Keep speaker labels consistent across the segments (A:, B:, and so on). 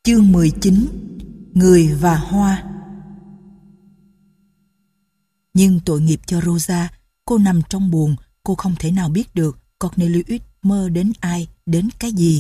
A: Chương 19: Người và hoa. Nhưng tội nghiệp cho Rosa, cô nằm trong buồng, cô không thể nào biết được Cornelius mơ đến ai, đến cái gì.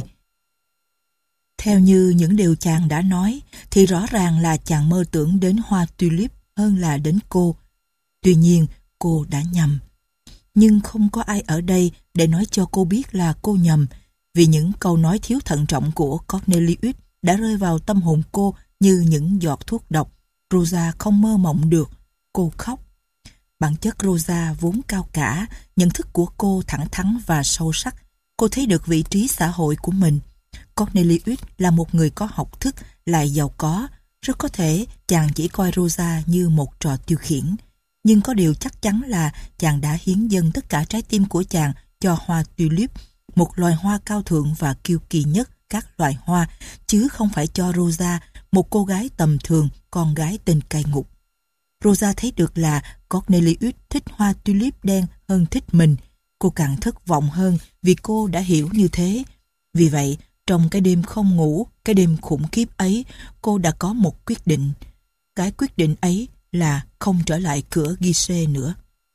A: Theo như những điều chàng đã nói, thì rõ ràng là chàng mơ tưởng đến hoa tulip hơn là đến cô. Tuy nhiên, cô đã nhầm. Nhưng không có ai ở đây để nói cho cô biết là cô nhầm, vì những câu nói thiếu thận trọng của Cornelius đã rơi vào tâm hồn cô như những giọt thuốc độc. Rosa không mơ mộng được. Cô khóc. Bản chất Rosa vốn cao cả, nhận thức của cô thẳng thắn và sâu sắc. Cô thấy được vị trí xã hội của mình. Cornelius là một người có học thức, lại giàu có. Rất có thể chàng chỉ coi Rosa như một trò tiêu khiển. Nhưng có điều chắc chắn là chàng đã hiến dâng tất cả trái tim của chàng cho hoa tulip, một loài hoa cao thượng và kiêu kỳ nhất các loài hoa, chứ không phải cho Rosa, một cô gái tầm thường, con gái tên cai ngục. Rosa thấy được là Cornelius thích hoa tulip đen hơn thích mình. Cô càng thất vọng hơn vì cô đã hiểu như thế. Vì vậy, trong cái đêm không ngủ, cái đêm khủng khiếp ấy, cô đã có một quyết định. Cái quyết định ấy là không trở lại cửa guichet nữa.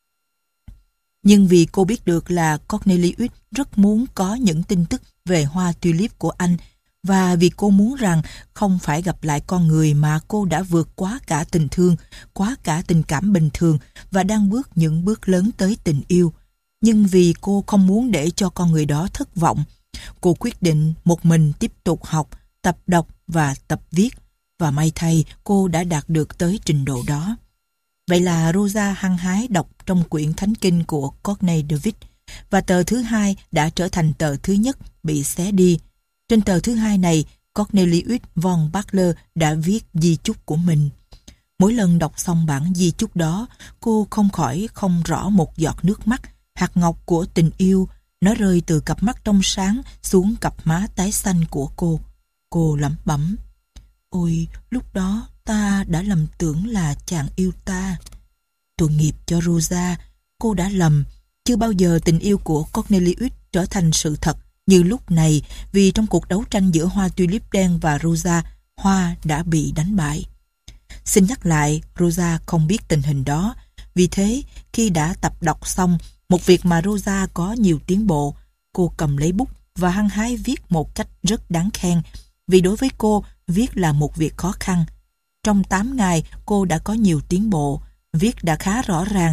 A: Nhưng vì cô biết được là Cornelius rất muốn có những tin tức về hoa tulip của anh, và vì cô muốn rằng không phải gặp lại con người mà cô đã vượt quá cả tình thương, quá cả tình cảm bình thường và đang bước những bước lớn tới tình yêu. Nhưng vì cô không muốn để cho con người đó thất vọng, cô quyết định một mình tiếp tục học, tập đọc và tập viết. Và may thay cô đã đạt được tới trình độ đó. Vậy là Rosa hăng hái đọc trong quyển thánh kinh của Corney David, và tờ thứ hai đã trở thành tờ thứ nhất bị xé đi. Trên tờ thứ hai này, Cornelius von Bachler đã viết di chúc của mình. Mỗi lần đọc xong bản di chúc đó, cô không khỏi không rõ một giọt nước mắt, hạt ngọc của tình yêu. Nó rơi từ cặp mắt trong sáng xuống cặp má tái xanh của cô. Cô lẩm bẩm: "Ôi, lúc đó ta đã lầm tưởng là chàng yêu ta." Tội nghiệp cho Rosa, cô đã lầm. Chưa bao giờ tình yêu của Cornelius trở thành sự thật như lúc này, vì trong cuộc đấu tranh giữa hoa tulip đen và Rosa, hoa đã bị đánh bại. Xin nhắc lại, Rosa không biết tình hình đó. Vì thế, khi đã tập đọc xong, một việc mà Rosa có nhiều tiến bộ, cô cầm lấy bút và hăng hái viết một cách rất đáng khen, vì đối với cô, viết là một việc khó khăn. Trong 8 ngày, cô đã có nhiều tiến bộ, viết đã khá rõ ràng,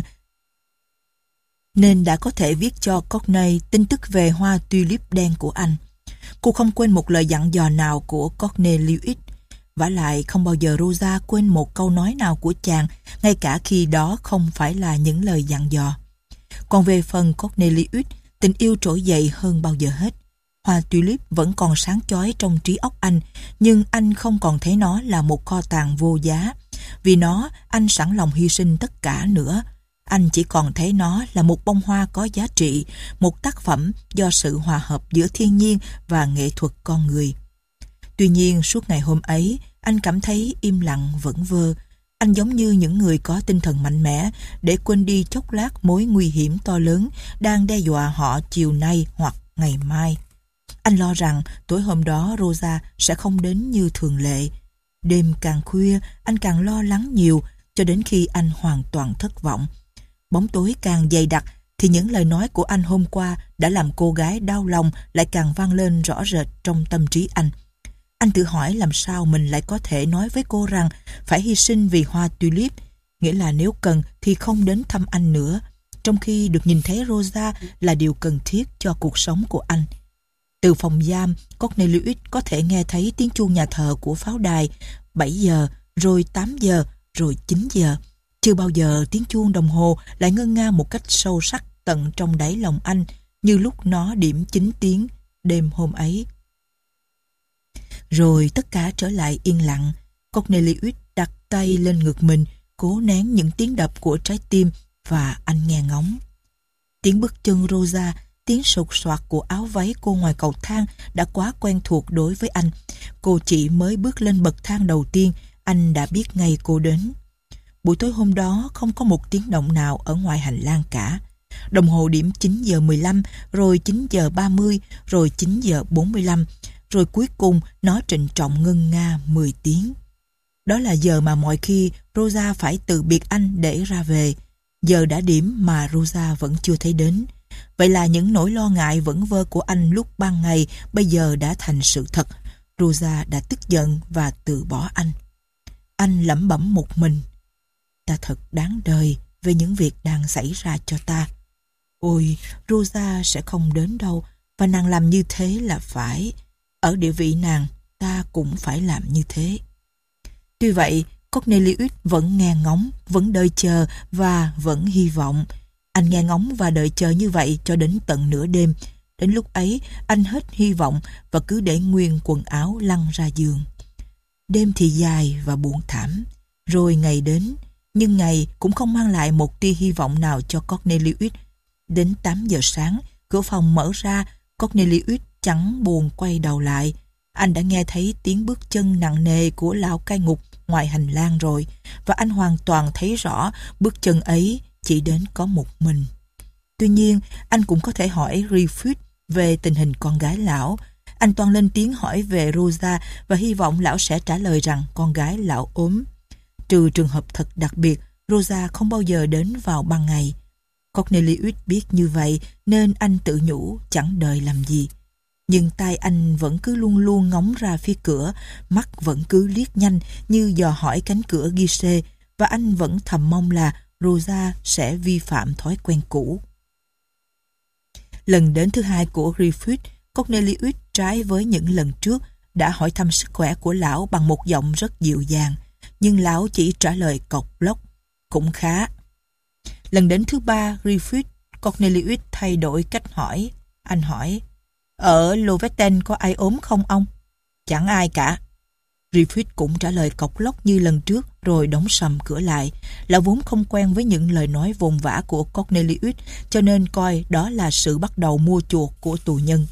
A: nên đã có thể viết cho Corney tin tức về hoa tulip đen của anh. Cô không quên một lời dặn dò nào của Cornelius. Vả lại không bao giờ Rosa quên một câu nói nào của chàng, ngay cả khi đó không phải là những lời dặn dò. Còn về phần Cornelius, tình yêu trỗi dậy hơn bao giờ hết. Hoa tulip vẫn còn sáng chói trong trí óc anh, nhưng anh không còn thấy nó là một kho tàng vô giá. Vì nó, anh sẵn lòng hy sinh tất cả nữa. Anh chỉ còn thấy nó là một bông hoa có giá trị, một tác phẩm do sự hòa hợp giữa thiên nhiên và nghệ thuật con người. Tuy nhiên, suốt ngày hôm ấy, anh cảm thấy im lặng vẩn vơ. Anh giống như những người có tinh thần mạnh mẽ để quên đi chốc lát mối nguy hiểm to lớn đang đe dọa họ chiều nay hoặc ngày mai. Anh lo rằng tối hôm đó Rosa sẽ không đến như thường lệ. Đêm càng khuya, anh càng lo lắng nhiều, cho đến khi anh hoàn toàn thất vọng. Bóng tối càng dày đặc, thì những lời nói của anh hôm qua đã làm cô gái đau lòng lại càng vang lên rõ rệt trong tâm trí anh. Anh tự hỏi làm sao mình lại có thể nói với cô rằng phải hy sinh vì hoa tulip, nghĩa là nếu cần thì không đến thăm anh nữa, trong khi được nhìn thấy Rosa là điều cần thiết cho cuộc sống của anh. Từ phòng giam, Cornelius có thể nghe thấy tiếng chuông nhà thờ của pháo đài, 7 giờ, rồi 8 giờ, rồi 9 giờ. Chưa bao giờ tiếng chuông đồng hồ lại ngân nga một cách sâu sắc tận trong đáy lòng anh, như lúc nó điểm 9 tiếng đêm hôm ấy. Rồi tất cả trở lại yên lặng. Cornelius đặt tay lên ngực mình, cố nén những tiếng đập của trái tim, và anh nghe ngóng. Tiếng bước chân Rosa, tiếng sột soạt của áo váy cô ngoài cầu thang đã quá quen thuộc đối với anh. Cô chỉ mới bước lên bậc thang đầu tiên, anh đã biết ngay cô đến. Buổi tối hôm đó không có một tiếng động nào ở ngoài hành lang cả. Đồng hồ điểm 9 giờ 15, rồi 9 giờ 30, rồi 9 giờ 45, rồi cuối cùng nó trịnh trọng ngân nga 10 tiếng. Đó là giờ mà mọi khi Rosa phải từ biệt anh để ra về. Giờ đã điểm mà Rosa vẫn chưa thấy đến. Vậy là những nỗi lo ngại vẩn vơ của anh lúc ban ngày bây giờ đã thành sự thật. Rosa đã tức giận và từ bỏ anh. Anh lẩm bẩm một mình. Ta thật đáng đời về những việc đang xảy ra cho ta. Ôi, Rosa sẽ không đến đâu, và nàng làm như thế là phải. Ở địa vị nàng, ta cũng phải làm như thế. Tuy vậy, Cornelius vẫn nghe ngóng, vẫn đợi chờ và vẫn hy vọng. Anh nghe ngóng và đợi chờ như vậy cho đến tận nửa đêm. Đến lúc ấy, anh hết hy vọng và cứ để nguyên quần áo lăn ra giường. Đêm thì dài và buồn thảm. Rồi ngày đến, nhưng ngày cũng không mang lại một tia hy vọng nào cho Cornelius. Đến 8 giờ sáng, cửa phòng mở ra, Cornelius chẳng buồn quay đầu lại. Anh đã nghe thấy tiếng bước chân nặng nề của lão cai ngục ngoài hành lang rồi, và anh hoàn toàn thấy rõ bước chân ấy chỉ đến có một mình. Tuy nhiên, anh cũng có thể hỏi Griffith về tình hình con gái lão. Anh toan lên tiếng hỏi về Rosa và hy vọng lão sẽ trả lời rằng con gái lão ốm. Trừ trường hợp thật đặc biệt, Rosa không bao giờ đến vào ban ngày. Cornelius biết như vậy nên anh tự nhủ chẳng đợi làm gì. Nhưng tai anh vẫn cứ luôn luôn ngóng ra phía cửa, mắt vẫn cứ liếc nhanh như dò hỏi cánh cửa ghi xê, và anh vẫn thầm mong là Rosa sẽ vi phạm thói quen cũ. Lần đến thứ hai của Griffith, Cornelius trái với những lần trước đã hỏi thăm sức khỏe của lão bằng một giọng rất dịu dàng, nhưng lão chỉ trả lời cộc lốc, cũng khá. Lần đến thứ ba Griffith, Cornelius thay đổi cách hỏi. Anh hỏi, ở Lovetten có ai ốm không ông? Chẳng ai cả. Griffith cũng trả lời cộc lốc như lần trước rồi đóng sầm cửa lại. Lão vốn không quen với những lời nói vồn vã của Cornelius, cho nên coi đó là sự bắt đầu mua chuộc của tù nhân.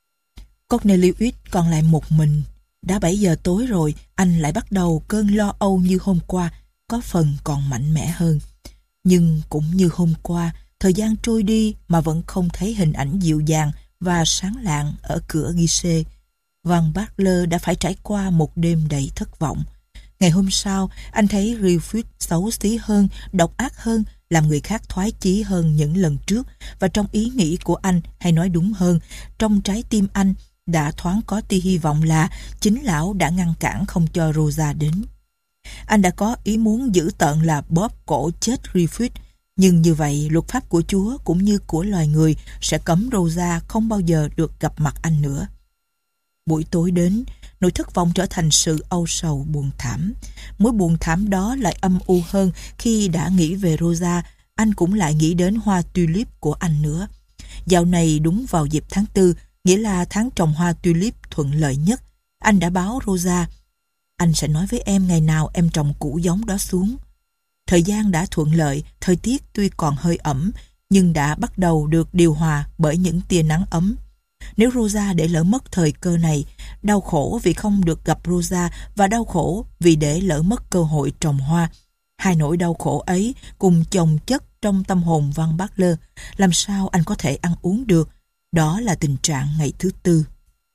A: Cornelius còn lại một mình. Đã 7 giờ tối rồi, anh lại bắt đầu cơn lo âu như hôm qua, có phần còn mạnh mẽ hơn. Nhưng cũng như hôm qua, thời gian trôi đi mà vẫn không thấy hình ảnh dịu dàng và sáng lạng ở cửa ghi xê. Van Butler đã phải trải qua một đêm đầy thất vọng. Ngày hôm sau, anh thấy Griffith xấu xí hơn, độc ác hơn, làm người khác thoái chí hơn những lần trước, và trong ý nghĩ của anh, hay nói đúng hơn, trong trái tim anh, đã thoáng có tia hy vọng là chính lão đã ngăn cản không cho Rosa đến. Anh đã có ý muốn giữ tợn là bóp cổ chết Griffith, nhưng như vậy luật pháp của Chúa cũng như của loài người sẽ cấm Rosa không bao giờ được gặp mặt anh nữa. Buổi tối đến, nỗi thất vọng trở thành sự âu sầu buồn thảm. Mối buồn thảm đó lại âm u hơn khi đã nghĩ về Rosa, anh cũng lại nghĩ đến hoa tulip của anh nữa. Dạo này đúng vào dịp tháng 4, nghĩa là tháng trồng hoa tulip thuận lợi nhất. Anh đã báo Rosa, anh sẽ nói với em ngày nào em trồng củ giống đó xuống. Thời gian đã thuận lợi, thời tiết tuy còn hơi ẩm, nhưng đã bắt đầu được điều hòa bởi những tia nắng ấm. Nếu Rosa để lỡ mất thời cơ này, đau khổ vì không được gặp Rosa và đau khổ vì để lỡ mất cơ hội trồng hoa, hai nỗi đau khổ ấy cùng chồng chất trong tâm hồn Van Butler, làm sao anh có thể ăn uống được? Đó là tình trạng ngày thứ tư.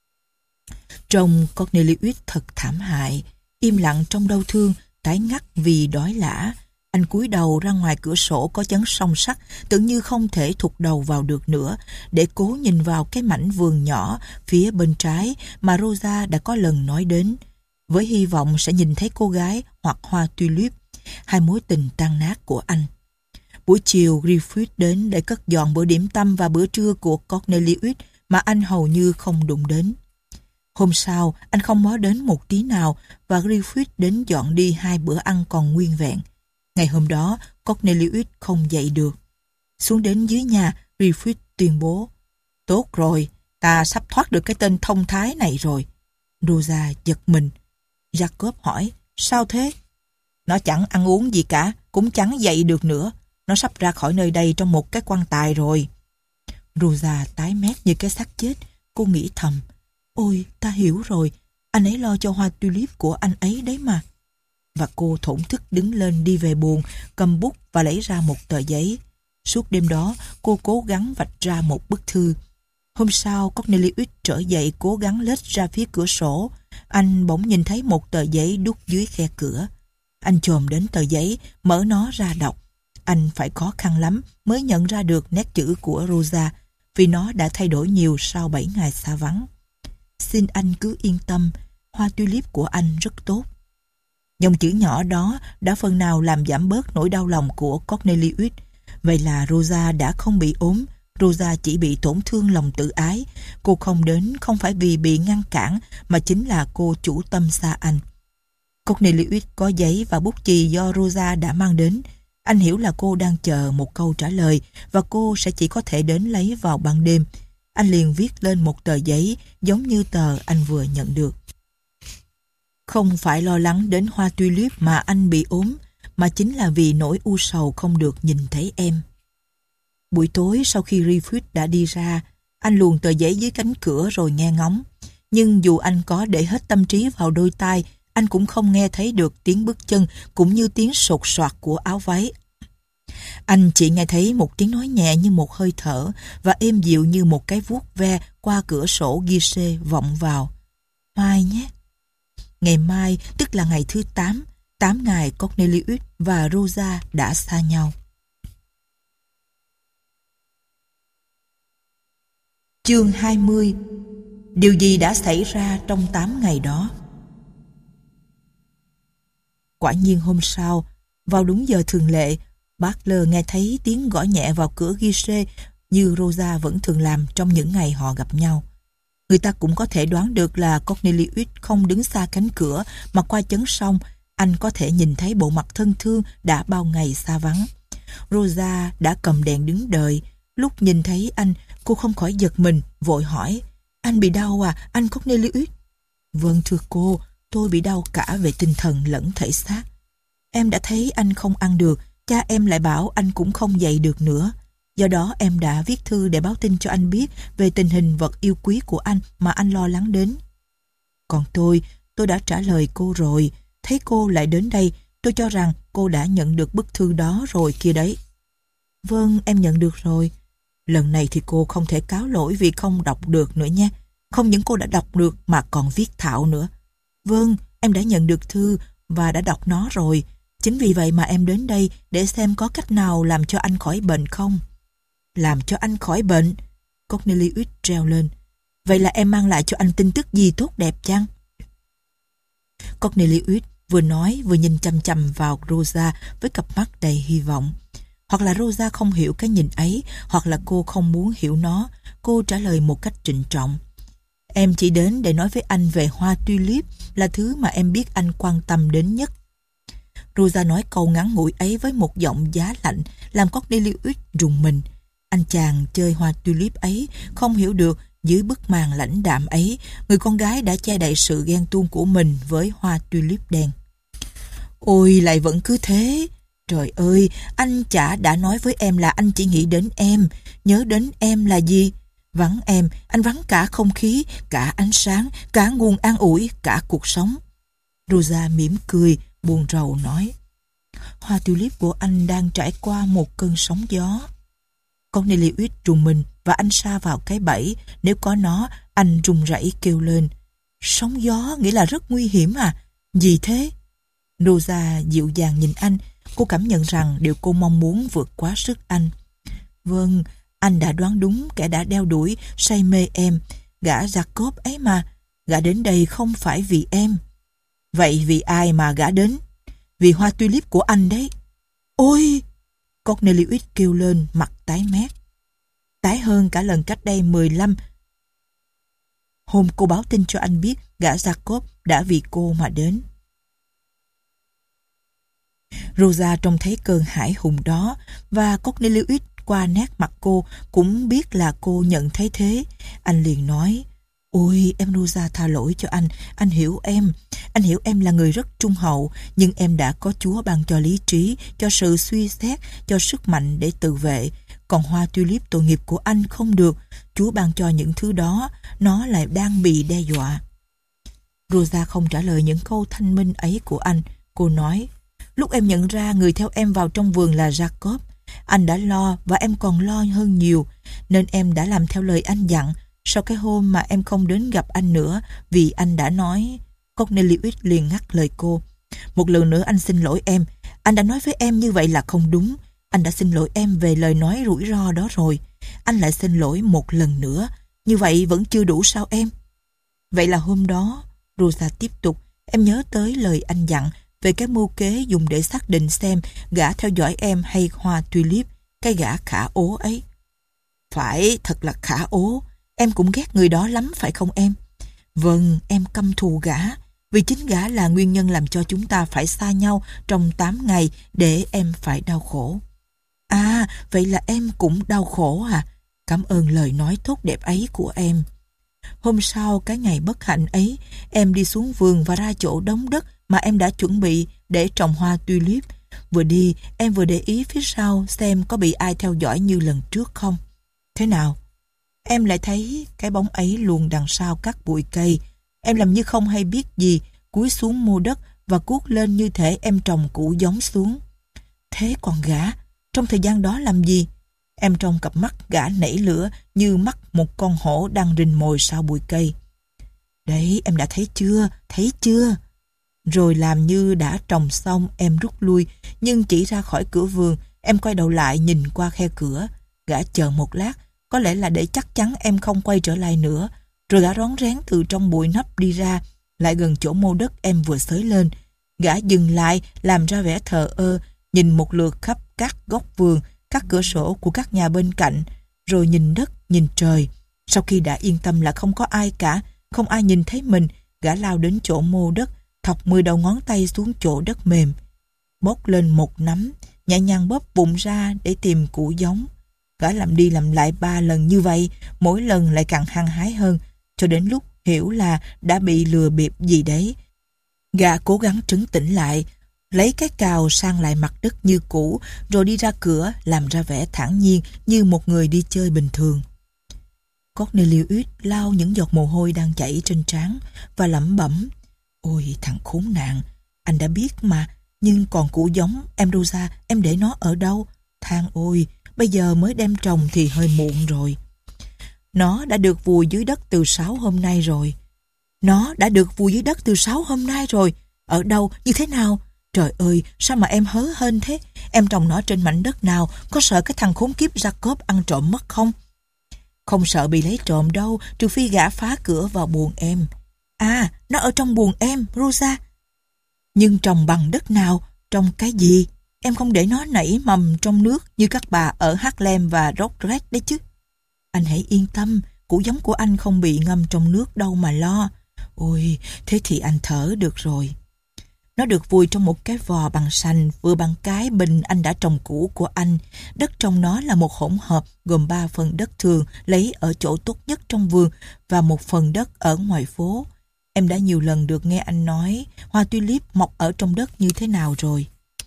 A: Trông Cornelius thật thảm hại, im lặng trong đau thương, tái ngắt vì đói lả. Anh cúi đầu ra ngoài cửa sổ có chắn song sắt, tưởng như không thể thụt đầu vào được nữa, để cố nhìn vào cái mảnh vườn nhỏ phía bên trái mà Rosa đã có lần nói đến, với hy vọng sẽ nhìn thấy cô gái hoặc hoa tulip, hai mối tình tan nát của anh. Buổi chiều, Griffith đến để cất dọn bữa điểm tâm và bữa trưa của Cornelius mà anh hầu như không đụng đến. Hôm sau, anh không mó đến một tí nào và Griffith đến dọn đi hai bữa ăn còn nguyên vẹn. Ngày hôm đó, Cornelius không dậy được. Xuống đến dưới nhà, Griffith tuyên bố, tốt rồi, ta sắp thoát được cái tên thông thái này rồi. Rosa giật mình. Jacob hỏi, sao thế? Nó chẳng ăn uống gì cả, cũng chẳng dậy được nữa. Nó sắp ra khỏi nơi đây trong một cái quan tài rồi. Rosa tái mét như cái xác chết. Cô nghĩ thầm, ôi, ta hiểu rồi, anh ấy lo cho hoa tulip của anh ấy đấy mà. Và cô thổn thức đứng lên đi về buồng, cầm bút và lấy ra một tờ giấy. Suốt đêm đó, cô cố gắng vạch ra một bức thư. Hôm sau, Cornelius trở dậy cố gắng lết ra phía cửa sổ. Anh bỗng nhìn thấy một tờ giấy đút dưới khe cửa. Anh chồm đến tờ giấy, mở nó ra đọc. Anh phải khó khăn lắm mới nhận ra được nét chữ của Rosa, vì nó đã thay đổi nhiều sau 7 ngày xa vắng. Xin anh cứ yên tâm, hoa tulip của anh rất tốt. Dòng chữ nhỏ đó đã phần nào làm giảm bớt nỗi đau lòng của Cornelius. Vậy là Rosa đã không bị ốm. Rosa chỉ bị tổn thương lòng tự ái. Cô không đến không phải vì bị ngăn cản, mà chính là cô chủ tâm xa anh. Cornelius có giấy và bút chì do Rosa đã mang đến. Anh hiểu là cô đang chờ một câu trả lời và cô sẽ chỉ có thể đến lấy vào ban đêm. Anh liền viết lên một tờ giấy giống như tờ anh vừa nhận được. Không phải lo lắng đến hoa tulip mà anh bị ốm, mà chính là vì nỗi u sầu không được nhìn thấy em. Buổi tối sau khi Rifus đã đi ra, anh luồn tờ giấy dưới cánh cửa rồi nghe ngóng. Nhưng dù anh có để hết tâm trí vào đôi tai, anh cũng không nghe thấy được tiếng bước chân cũng như tiếng sột soạt của áo váy. Anh chỉ nghe thấy một tiếng nói nhẹ như một hơi thở và êm dịu như một cái vuốt ve qua cửa sổ ghi vọng vào. Mai nhé. Ngày mai, tức là ngày thứ 8, 8 ngày Cornelius và Rosa đã xa nhau. Chương 20. Điều gì đã xảy ra trong 8 ngày đó? Quả nhiên hôm sau, vào đúng giờ thường lệ, Butler nghe thấy tiếng gõ nhẹ vào cửa ghi như Rosa vẫn thường làm trong những ngày họ gặp nhau. Người ta cũng có thể đoán được là Cornelius không đứng xa cánh cửa mà qua chấn sông, anh có thể nhìn thấy bộ mặt thân thương đã bao ngày xa vắng. Rosa đã cầm đèn đứng đợi. Lúc nhìn thấy anh, cô không khỏi giật mình, vội hỏi: Anh bị đau à, anh Cornelius? Vâng thưa cô, tôi bị đau cả về tinh thần lẫn thể xác. Em đã thấy anh không ăn được, cha em lại bảo anh cũng không dậy được nữa. Do đó em đã viết thư để báo tin cho anh biết về tình hình vật yêu quý của anh mà anh lo lắng đến. Còn tôi đã trả lời cô rồi. Thấy cô lại đến đây, tôi cho rằng cô đã nhận được bức thư đó rồi kia đấy. Vâng, em nhận được rồi. Lần này thì cô không thể cáo lỗi vì không đọc được nữa nha. Không những cô đã đọc được mà còn viết thạo nữa. Vâng, em đã nhận được thư và đã đọc nó rồi. Chính vì vậy mà em đến đây để xem có cách nào làm cho anh khỏi bệnh không. Làm cho anh khỏi bệnh? Cornelius reo lên. Vậy là em mang lại cho anh tin tức gì tốt đẹp chăng? Cornelius vừa nói vừa nhìn chằm chằm vào Rosa với cặp mắt đầy hy vọng. Hoặc là Rosa không hiểu cái nhìn ấy, hoặc là cô không muốn hiểu nó. Cô trả lời một cách trịnh trọng. Em chỉ đến để nói với anh về hoa tulip, là thứ mà em biết anh quan tâm đến nhất. Rosa nói câu ngắn ngủi ấy với một giọng giá lạnh, làm Cornelius rùng mình. Anh chàng chơi hoa tulip ấy không hiểu được dưới bức màn lãnh đạm ấy, người con gái đã che đậy sự ghen tuông của mình với hoa tulip đen. Ôi lại vẫn cứ thế. Trời ơi, anh chả đã nói với em là anh chỉ nghĩ đến em. Nhớ đến em là gì? Vắng em, anh vắng cả không khí, cả ánh sáng, cả nguồn an ủi, cả cuộc sống. Rosa mỉm cười, buồn rầu nói. Hoa tulip của anh đang trải qua một cơn sóng gió. Cornelius rùng mình và anh sa vào cái bẫy. Nếu có nó, anh run rẩy kêu lên. Sóng gió nghĩa là rất nguy hiểm à? Gì thế? Rosa dịu dàng nhìn anh. Cô cảm nhận rằng điều cô mong muốn vượt quá sức anh. Vâng, anh đã đoán đúng kẻ đã đeo đuổi, say mê em. Gã Jacob ấy mà. Gã đến đây không phải vì em. Vậy vì ai mà gã đến? Vì hoa tulip của anh đấy. Ôi! Cornelius kêu lên, mặt tái mét. Tái hơn cả lần cách đây 15. Hôm cô báo tin cho anh biết gã Jacob đã vì cô mà đến. Rosa trông thấy cơn hải hùng đó và Cornelius qua nét mặt cô cũng biết là cô nhận thấy thế. Anh liền nói: Ôi em Rosa, tha lỗi cho anh hiểu em. Anh hiểu em là người rất trung hậu, nhưng em đã có Chúa ban cho lý trí, cho sự suy xét, cho sức mạnh để tự vệ. Còn hoa tulip tội nghiệp của anh không được. Chúa ban cho những thứ đó, nó lại đang bị đe dọa. Rosa không trả lời những câu thanh minh ấy của anh. Cô nói: Lúc em nhận ra người theo em vào trong vườn là Jacob, anh đã lo và em còn lo hơn nhiều, nên em đã làm theo lời anh dặn. sau cái hôm mà em không đến gặp anh nữa vì anh đã nói... Cornelius liền ngắt lời cô. Một lần nữa anh xin lỗi em. Anh đã nói với em như vậy là không đúng. Anh đã xin lỗi em về lời nói rủi ro đó rồi. Anh lại xin lỗi một lần nữa. Như vậy vẫn chưa đủ sao em? Vậy là hôm đó, Rosa tiếp tục, em nhớ tới lời anh dặn về cái mưu kế dùng để xác định xem gã theo dõi em hay hoa tulip, cái gã khả ố ấy. Phải, thật là khả ố. Em cũng ghét người đó lắm phải không em? Vâng, em căm thù gã. Vì chính gã là nguyên nhân làm cho chúng ta phải xa nhau trong 8 ngày để em phải đau khổ. À, vậy là em cũng đau khổ à? Cảm ơn lời nói tốt đẹp ấy của em. Hôm sau cái ngày bất hạnh ấy, em đi xuống vườn và ra chỗ đống đất mà em đã chuẩn bị để trồng hoa tulip. Vừa đi, em vừa để ý phía sau xem có bị ai theo dõi như lần trước không. Thế nào? Em lại thấy cái bóng ấy luôn đằng sau các bụi cây. Em làm như không hay biết gì, cúi xuống mô đất và cuốc lên như thể em trồng củ giống xuống. Thế còn gã, trong thời gian đó làm gì? Em trong cặp mắt gã nảy lửa như mắt một con hổ đang rình mồi sau bụi cây. Đấy, em đã thấy chưa? Thấy chưa? Rồi làm như đã trồng xong, em rút lui, nhưng chỉ ra khỏi cửa vườn, em quay đầu lại nhìn qua khe cửa. Gã chờ một lát, có lẽ là để chắc chắn em không quay trở lại nữa. Rồi gã rón rén từ trong bụi nấp đi ra, lại gần chỗ mô đất em vừa xới lên. Gã dừng lại, làm ra vẻ thờ ơ, nhìn một lượt khắp các góc vườn, các cửa sổ của các nhà bên cạnh, rồi nhìn đất, nhìn trời. Sau khi đã yên tâm là không có ai cả, không ai nhìn thấy mình, gã lao đến chỗ mô đất, thọc 10 đầu ngón tay xuống chỗ đất mềm. Bốc lên một nắm, nhẹ nhàng bóp bụng ra để tìm củ giống. Gã làm đi làm lại 3 lần như vậy, mỗi lần lại càng hăng hái hơn, cho đến lúc hiểu là đã bị lừa bịp gì đấy. Gã cố gắng trấn tĩnh lại, lấy cái cào sang lại mặt đất như cũ, rồi đi ra cửa làm ra vẻ thản nhiên như một người đi chơi bình thường. Cornelius lau những giọt mồ hôi đang chảy trên trán và lẩm bẩm: Ôi thằng khốn nạn, anh đã biết mà, nhưng còn củ giống, em Rosa, em để nó ở đâu? Than ôi, bây giờ mới đem trồng thì hơi muộn rồi. Nó đã được vùi dưới đất từ 6 hôm nay rồi. Nó đã được vùi dưới đất từ 6 hôm nay rồi. Ở đâu? Như thế nào? Trời ơi, sao mà em hớ hênh thế? Em trồng nó trên mảnh đất nào? Có sợ cái thằng khốn kiếp Jacob ăn trộm mất không? Không sợ bị lấy trộm đâu, trừ phi gã phá cửa vào buồng em. À, nó ở trong buồng em, Rosa. Nhưng trồng bằng đất nào? Trồng cái gì? Em không để nó nảy mầm trong nước như các bà ở Harlem và Rockred đấy chứ. Anh hãy yên tâm, củ giống của anh không bị ngâm trong nước đâu mà lo. Ôi, thế thì anh thở được rồi. Nó được vùi trong một cái vò bằng sành vừa bằng cái bình anh đã trồng cũ của anh. Đất trong nó là một hỗn hợp gồm 3 phần đất thường lấy ở chỗ tốt nhất trong vườn và 1 phần đất ở ngoài phố. Em đã nhiều lần được nghe anh nói hoa tulip mọc ở trong đất như thế nào rồi.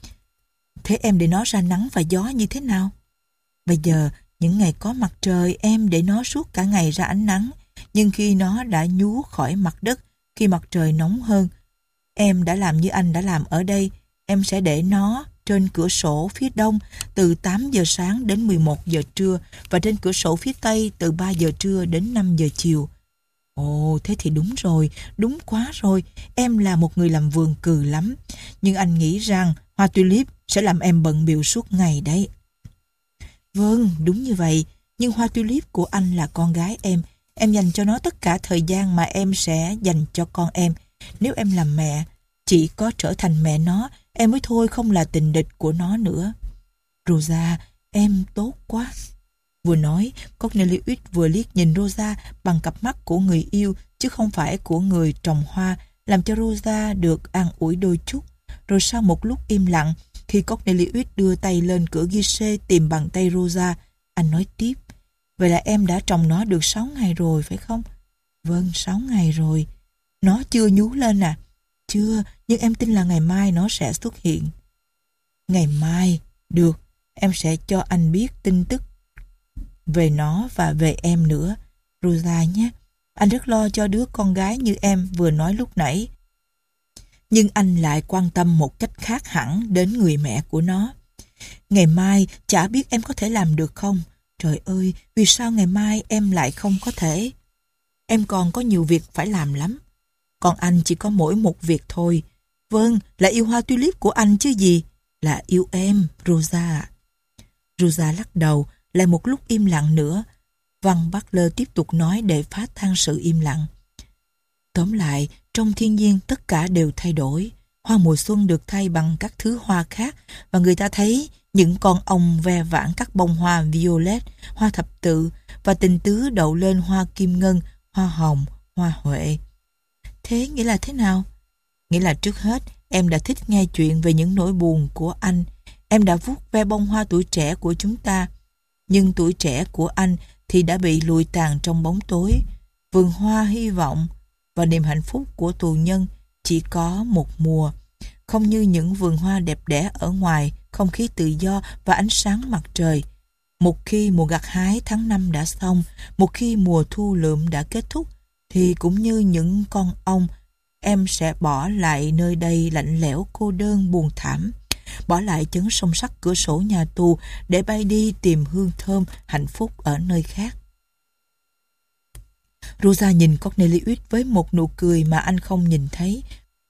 A: Thế em để nó ra nắng và gió như thế nào? Bây giờ, những ngày có mặt trời em để nó suốt cả ngày ra ánh nắng. Nhưng khi nó đã nhú khỏi mặt đất, khi mặt trời nóng hơn, em đã làm như anh đã làm ở đây. Em sẽ để nó trên cửa sổ phía đông từ 8 giờ sáng đến 11 giờ trưa và trên cửa sổ phía tây từ 3 giờ trưa đến 5 giờ chiều. Ồ, thế thì đúng rồi, đúng quá rồi. Em là một người làm vườn cừ lắm. Nhưng anh nghĩ rằng hoa tulip sẽ làm em bận bịu suốt ngày đấy. Vâng, đúng như vậy. Nhưng hoa tulip của anh là con gái em. Em dành cho nó tất cả thời gian mà em sẽ dành cho con em. Nếu em làm mẹ, chỉ có trở thành mẹ nó, em mới thôi không là tình địch của nó nữa. Rosa, em tốt quá. Vừa nói, Cornelius vừa liếc nhìn Rosa bằng cặp mắt của người yêu chứ không phải của người trồng hoa, làm cho Rosa được an ủi đôi chút. Rồi sau một lúc im lặng, khi Cornelius đưa tay lên cửa ghi-xê tìm bằng tay Rosa, anh nói tiếp: Vậy là em đã trồng nó được 6 ngày rồi phải không? Vâng, 6 ngày rồi. Nó chưa nhú lên à? Chưa, nhưng em tin là ngày mai nó sẽ xuất hiện. Ngày mai? Được, em sẽ cho anh biết tin tức về nó và về em nữa, Rosa nhé. Anh rất lo cho đứa con gái như em vừa nói lúc nãy. Nhưng anh lại quan tâm một cách khác hẳn đến người mẹ của nó. Ngày mai chả biết em có thể làm được không? Trời ơi, vì sao ngày mai em lại không có thể? Em còn có nhiều việc phải làm lắm. Còn anh chỉ có mỗi một việc thôi. Vâng, là yêu hoa tulip của anh chứ gì. Là yêu em, Rosa. Rosa lắc đầu, lại một lúc im lặng nữa. Văn Butler tiếp tục nói để phá tan sự im lặng. Tóm lại, trong thiên nhiên tất cả đều thay đổi. Hoa mùa xuân được thay bằng các thứ hoa khác và người ta thấy những con ong ve vãn các bông hoa violet, hoa thập tự và tình tứ đậu lên hoa kim ngân, hoa hồng, hoa huệ. Thế nghĩa là thế nào? Nghĩa là trước hết em đã thích nghe chuyện về những nỗi buồn của anh. Em đã vuốt ve bông hoa tuổi trẻ của chúng ta. Nhưng tuổi trẻ của anh thì đã bị lùi tàn trong bóng tối. Vườn hoa hy vọng và niềm hạnh phúc của tù nhân chỉ có một mùa. Không như những vườn hoa đẹp đẽ ở ngoài, không khí tự do và ánh sáng mặt trời. Một khi mùa gặt hái tháng 5 đã xong, một khi mùa thu lượm đã kết thúc, thì cũng như những con ong, em sẽ bỏ lại nơi đây lạnh lẽo, cô đơn, buồn thảm. Bỏ lại chấn song sắt cửa sổ nhà tù để bay đi tìm hương thơm, hạnh phúc ở nơi khác. Rosa nhìn Cornelius với một nụ cười mà anh không nhìn thấy.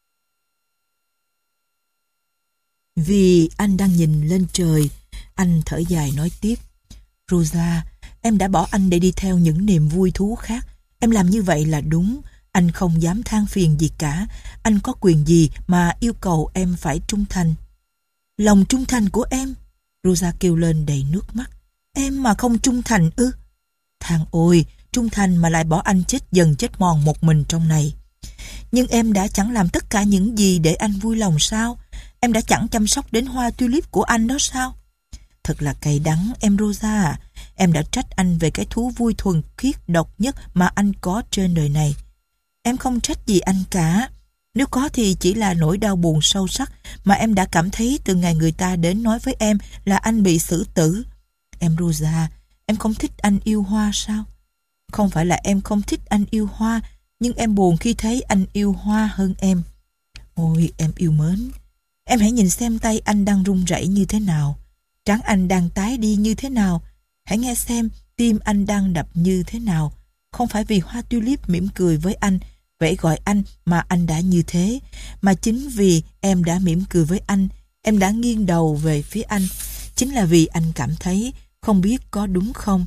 A: Vì anh đang nhìn lên trời, anh thở dài nói tiếp. Rosa, em đã bỏ anh để đi theo những niềm vui thú khác. Em làm như vậy là đúng. Anh không dám than phiền gì cả. Anh có quyền gì mà yêu cầu em phải trung thành? Lòng trung thành của em? Rosa kêu lên đầy nước mắt. Em mà không trung thành ư? Thằng ôi, trung thành mà lại bỏ anh chết dần chết mòn một mình trong này. Nhưng em đã chẳng làm tất cả những gì để anh vui lòng sao? Em đã chẳng chăm sóc đến hoa tulip của anh đó sao? Thật là cay đắng em Rosa à. Em đã trách anh về cái thú vui thuần khiết độc nhất mà anh có trên đời này. Em không trách gì anh cả. Nếu có thì chỉ là nỗi đau buồn sâu sắc mà em đã cảm thấy từ ngày người ta đến nói với em là anh bị xử tử. Em Rosa, em không thích anh yêu hoa sao? Không phải là em không thích anh yêu hoa, nhưng em buồn khi thấy anh yêu hoa hơn em. Ôi em yêu mến, em hãy nhìn xem tay anh đang run rẩy như thế nào, trán anh đang tái đi như thế nào. Hãy nghe xem tim anh đang đập như thế nào. Không phải vì hoa tulip mỉm cười với anh, vẫy gọi anh mà anh đã như thế, mà chính vì em đã mỉm cười với anh, em đã nghiêng đầu về phía anh. Chính là vì anh cảm thấy, không biết có đúng không?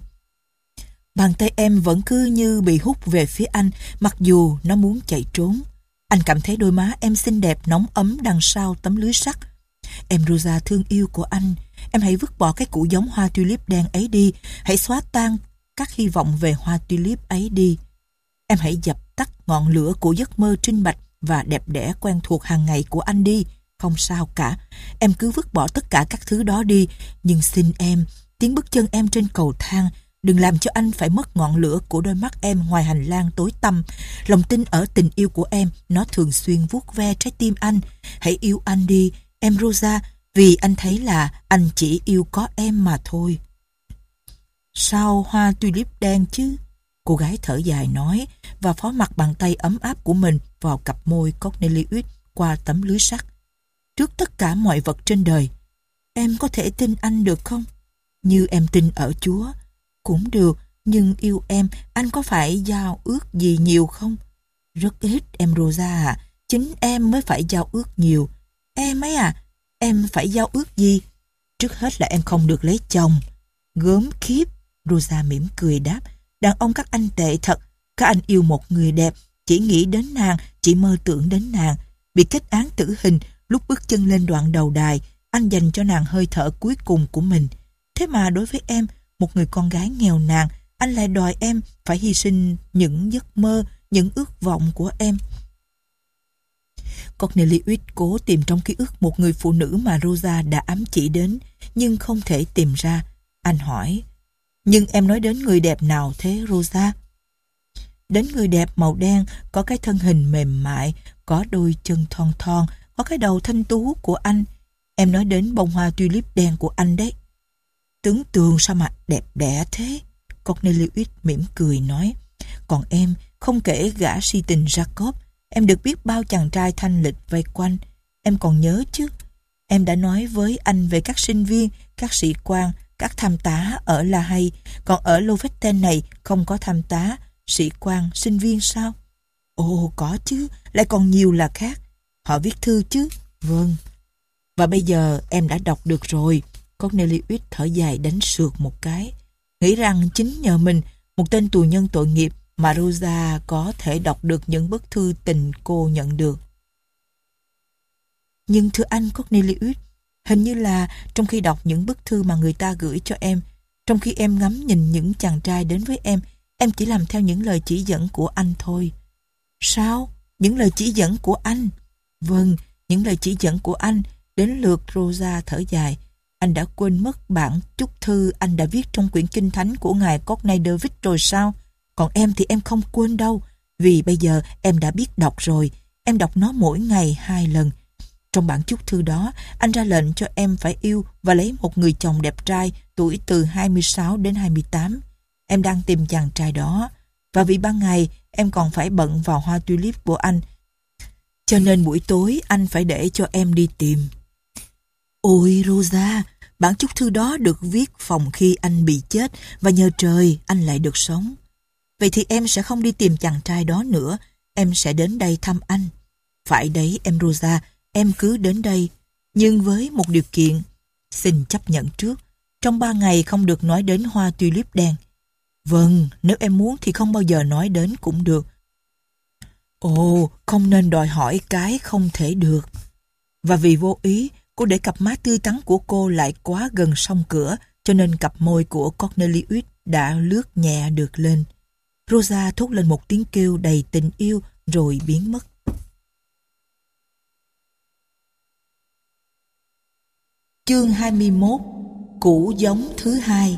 A: Bàn tay em vẫn cứ như bị hút về phía anh, mặc dù nó muốn chạy trốn. Anh cảm thấy đôi má em xinh đẹp nóng ấm đằng sau tấm lưới sắt. Em Rosa thương yêu của anh, em hãy vứt bỏ cái củ giống hoa tulip đen ấy đi, hãy xóa tan các hy vọng về hoa tulip ấy đi. Em hãy dập tắt ngọn lửa của giấc mơ trinh bạch và đẹp đẽ quen thuộc hàng ngày của anh đi. Không sao cả, em cứ vứt bỏ tất cả các thứ đó đi, nhưng xin em, tiếng bước chân em trên cầu thang, đừng làm cho anh phải mất ngọn lửa của đôi mắt em ngoài hành lang tối tăm. Lòng tin ở tình yêu của em, nó thường xuyên vuốt ve trái tim anh. Hãy yêu anh đi, em Rosa, vì anh thấy là anh chỉ yêu có em mà thôi. Sao hoa tulip đen chứ? Cô gái thở dài nói và phó mặc bàn tay ấm áp của mình vào cặp môi Cornelius qua tấm lưới sắt. Trước tất cả mọi vật trên đời, em có thể tin anh được không? Như em tin ở Chúa. Cũng được, nhưng yêu em, anh có phải giao ước gì nhiều không? Rất ít em Rosa à, chính em mới phải giao ước nhiều. Em ấy à, em phải giao ước gì? Trước hết là em không được lấy chồng. Gớm khiếp, Rosa mỉm cười đáp. Đàn ông các anh tệ thật, các anh yêu một người đẹp, chỉ nghĩ đến nàng, chỉ mơ tưởng đến nàng. Bị kết án tử hình, lúc bước chân lên đoạn đầu đài, anh dành cho nàng hơi thở cuối cùng của mình. Thế mà đối với em, một người con gái nghèo nàn, anh lại đòi em phải hy sinh những giấc mơ, những ước vọng của em. Cornelius cố tìm trong ký ức một người phụ nữ mà Rosa đã ám chỉ đến, nhưng không thể tìm ra. Anh hỏi, nhưng em nói đến người đẹp nào thế Rosa? Đến người đẹp màu đen, có cái thân hình mềm mại, có đôi chân thon thon, có cái đầu thanh tú của anh. Em nói đến bông hoa tulip đen của anh đấy. Tưởng tượng sao mà đẹp đẽ thế? Cornelius mỉm cười nói. Còn em, không kể gã si tình Jacob, em được biết bao chàng trai thanh lịch vây quanh. Em còn nhớ chứ? Em đã nói với anh về các sinh viên, các sĩ quan, các tham tá ở La Hay. Còn ở Lofoten này không có tham tá, Sĩ quan, sinh viên sao? Ồ, có chứ, lại còn nhiều là khác. Họ viết thư chứ? Vâng. Và bây giờ em đã đọc được rồi. Cornelius thở dài đánh sượt một cái. Nghĩ rằng chính nhờ mình, một tên tù nhân tội nghiệp, mà Rosa có thể đọc được những bức thư tình cô nhận được. Nhưng thưa anh Cornelius, hình như là trong khi đọc những bức thư mà người ta gửi cho em, trong khi em ngắm nhìn những chàng trai đến với em chỉ làm theo những lời chỉ dẫn của anh thôi. Sao? Những lời chỉ dẫn của anh? Vâng, những lời chỉ dẫn của anh. Đến lượt Rosa thở dài. Anh đã quên mất bản chúc thư anh đã viết trong quyển kinh thánh của ngài Courtney David rồi sao? Còn em thì em không quên đâu, vì bây giờ em đã biết đọc rồi. Em đọc nó mỗi ngày 2 lần. Trong bản chúc thư đó, anh ra lệnh cho em phải yêu và lấy một người chồng đẹp trai tuổi từ 26 đến 28. Em đang tìm chàng trai đó. Và vì ban ngày em còn phải bận vào hoa tulip của anh, cho nên buổi tối anh phải để cho em đi tìm. Ôi Rosa, bản chúc thư đó được viết phòng khi anh bị chết và nhờ trời anh lại được sống. Vậy thì em sẽ không đi tìm chàng trai đó nữa, em sẽ đến đây thăm anh. Phải đấy em Rosa, em cứ đến đây, nhưng với một điều kiện. Xin chấp nhận trước, trong 3 ngày không được nói đến hoa tulip đen. Vâng, nếu em muốn thì không bao giờ nói đến cũng được. Ồ, không nên đòi hỏi cái không thể được. Và vì vô ý, cô để cặp má tươi tắn của cô lại quá gần song cửa, cho nên cặp môi của Cornelius đã lướt nhẹ được lên. Rosa thốt lên một tiếng kêu đầy tình yêu rồi biến mất. Chương 21. Củ giống thứ hai.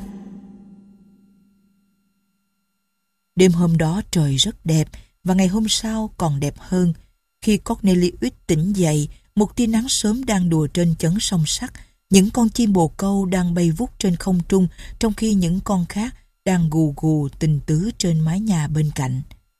A: Đêm hôm đó trời rất đẹp và ngày hôm sau còn đẹp hơn. Khi Cornelius tỉnh dậy, một tia nắng sớm đang đùa trên chấn song sắt. Những con chim bồ câu đang bay vút trên không trung, trong khi những con khác đang gù gù tình tứ trên mái nhà bên cạnh.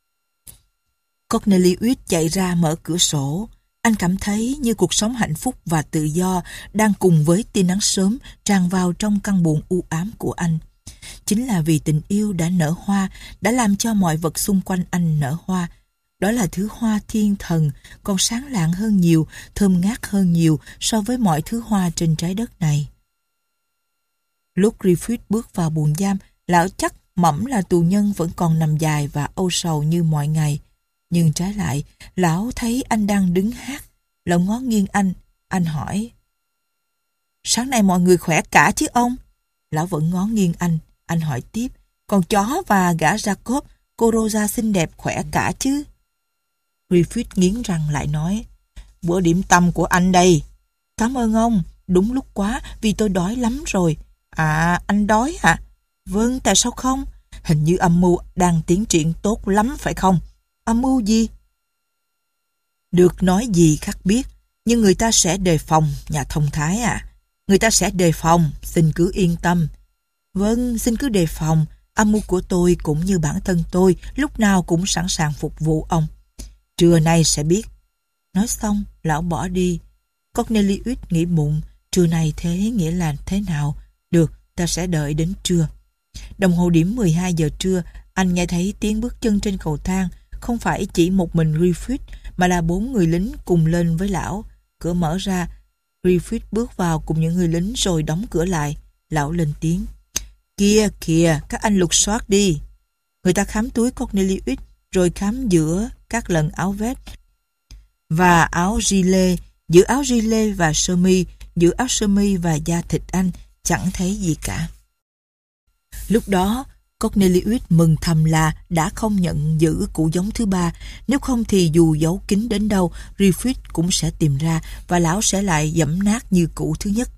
A: Cornelius chạy ra mở cửa sổ. Anh cảm thấy như cuộc sống hạnh phúc và tự do đang cùng với tia nắng sớm tràn vào trong căn buồng u ám của anh. Chính là vì tình yêu đã nở hoa, đã làm cho mọi vật xung quanh anh nở hoa. Đó là thứ hoa thiên thần, còn sáng lạng hơn nhiều, thơm ngát hơn nhiều so với mọi thứ hoa trên trái đất này. Lúc Griffith bước vào buồng giam, lão chắc mẩm là tù nhân vẫn còn nằm dài và âu sầu như mọi ngày. Nhưng trái lại, lão thấy anh đang đứng hát. Lão ngó nghiêng anh hỏi: Sáng nay mọi người khỏe cả chứ ông? Lão vẫn ngó nghiêng anh hỏi tiếp: Còn chó và gã Jacob, cô Rosa xinh đẹp khỏe cả chứ? Griffith nghiến răng lại nói: Bữa điểm tâm của anh đây. Cảm ơn ông, đúng lúc quá vì tôi đói lắm rồi. À, anh đói hả? Vâng, tại sao không? Hình như âm mưu đang tiến triển tốt lắm phải không? Âm mưu gì? Được nói gì khác biết, nhưng người ta sẽ đề phòng, nhà thông thái à. Người ta sẽ đề phòng, xin cứ yên tâm. Vâng, xin cứ đề phòng, âm mưu của tôi cũng như bản thân tôi lúc nào cũng sẵn sàng phục vụ ông. Trưa nay sẽ biết. Nói xong, lão bỏ đi. Cornelius nghĩ bụng, trưa nay thế nghĩa là thế nào? Được, ta sẽ đợi đến trưa. Đồng hồ điểm 12 giờ trưa, anh nghe thấy tiếng bước chân trên cầu thang. Không phải chỉ một mình Griffith, mà là 4 người lính cùng lên với lão. Cửa mở ra, Griffith bước vào cùng những người lính rồi đóng cửa lại. Lão lên tiếng: Kìa, kìa, các anh lục soát đi. Người ta khám túi Cornelius, rồi khám giữa các lần áo vest và áo gilet, giữa áo gilet và sơ mi, giữa áo sơ mi và da thịt anh, chẳng thấy gì cả. Lúc đó, Cornelius mừng thầm là đã không nhận giữ cụ giống thứ ba, nếu không thì dù giấu kín đến đâu, Griffith cũng sẽ tìm ra và lão sẽ lại giẫm nát như cụ thứ nhất.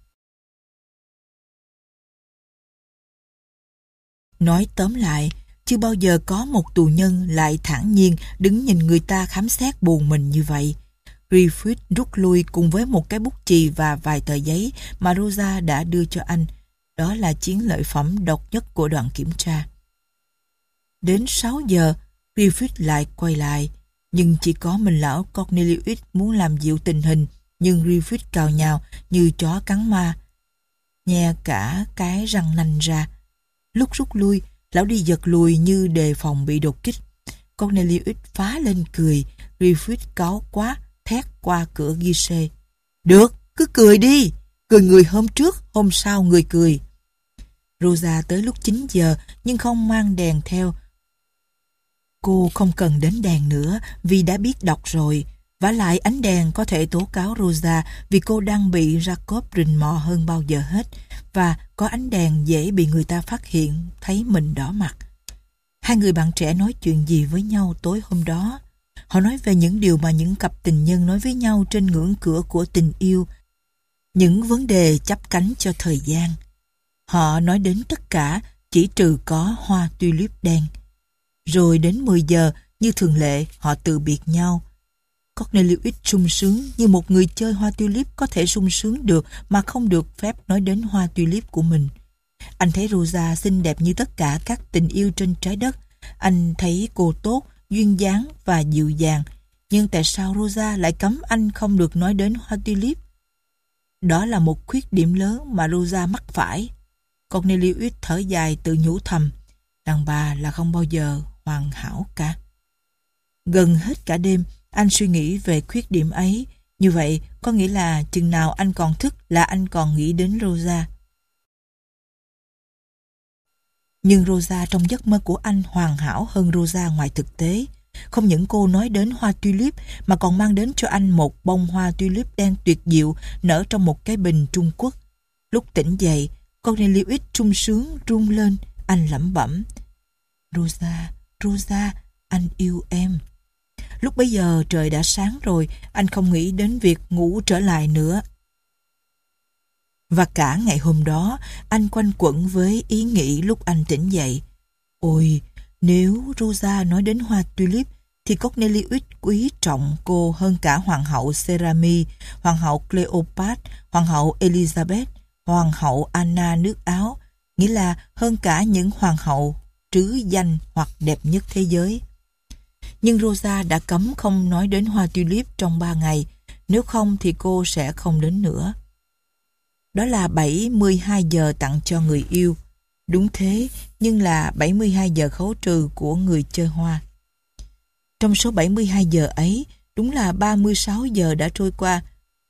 A: Nói tóm lại, chưa bao giờ có một tù nhân lại thản nhiên đứng nhìn người ta khám xét buồng mình như vậy. Griffith rút lui cùng với một cái bút chì và vài tờ giấy mà Rosa đã đưa cho anh. Đó là chiến lợi phẩm độc nhất của đoàn kiểm tra. Đến 6 giờ, Griffith lại quay lại, nhưng chỉ có mình lão Cornelius muốn làm dịu tình hình, nhưng Griffith cào nhào như chó cắn ma, nhe cả cái răng nanh ra. Lúc rút lui, Lão đi giật lùi như đề phòng bị đột kích. Cornelius phá lên cười. Griffith cáu quá, thét qua cửa ghi xê. Được, cứ cười đi. Cười người hôm trước, hôm sau người cười. Rosa tới lúc 9 giờ nhưng không mang đèn theo. Cô không cần đến đèn nữa vì đã biết đọc rồi. Vả lại ánh đèn có thể tố cáo Rosa vì cô đang bị Jacob rình mò hơn bao giờ hết, và có ánh đèn dễ bị người ta phát hiện thấy mình đỏ mặt. Hai người bạn trẻ nói chuyện gì với nhau tối hôm đó? Họ nói về những điều mà những cặp tình nhân nói với nhau trên ngưỡng cửa của tình yêu, những vấn đề chắp cánh cho thời gian. Họ nói đến tất cả chỉ trừ có hoa tulip đen. Rồi đến 10 giờ, như thường lệ, họ từ biệt nhau. Cornelius sung sướng như một người chơi hoa tulip có thể sung sướng được mà không được phép nói đến hoa tulip của mình. Anh thấy Rosa xinh đẹp như tất cả các tình yêu trên trái đất. Anh thấy cô tốt, duyên dáng và dịu dàng. Nhưng tại sao Rosa lại cấm anh không được nói đến hoa tulip? Đó là một khuyết điểm lớn mà Rosa mắc phải. Cornelius thở dài tự nhủ thầm. Đàn bà là không bao giờ hoàn hảo cả. Gần hết cả đêm, anh suy nghĩ về khuyết điểm ấy. Như vậy, có nghĩa là chừng nào anh còn thức là anh còn nghĩ đến Rosa. Nhưng Rosa trong giấc mơ của anh hoàn hảo hơn Rosa ngoài thực tế. Không những cô nói đến hoa tulip mà còn mang đến cho anh một bông hoa tulip đen tuyệt diệu nở trong một cái bình Trung Quốc. Lúc tỉnh dậy, Cornelius sung sướng run lên. Anh lẩm bẩm. Rosa, Rosa, anh yêu em. Lúc bấy giờ trời đã sáng rồi, anh không nghĩ đến việc ngủ trở lại nữa. Và cả ngày hôm đó, anh quanh quẩn với ý nghĩ lúc anh tỉnh dậy. Ôi, nếu Rosa nói đến hoa tulip, thì Cornelius quý trọng cô hơn cả Hoàng hậu Serami, Hoàng hậu Cleopat, Hoàng hậu Elizabeth, Hoàng hậu Anna nước Áo, nghĩa là hơn cả những hoàng hậu trứ danh hoặc đẹp nhất thế giới. Nhưng Rosa đã cấm không nói đến hoa tulip trong 3 ngày, nếu không thì cô sẽ không đến nữa. Đó là 72 giờ tặng cho người yêu. Đúng thế, nhưng là 72 giờ khấu trừ của người chơi hoa. Trong số 72 giờ ấy, đúng là 36 giờ đã trôi qua.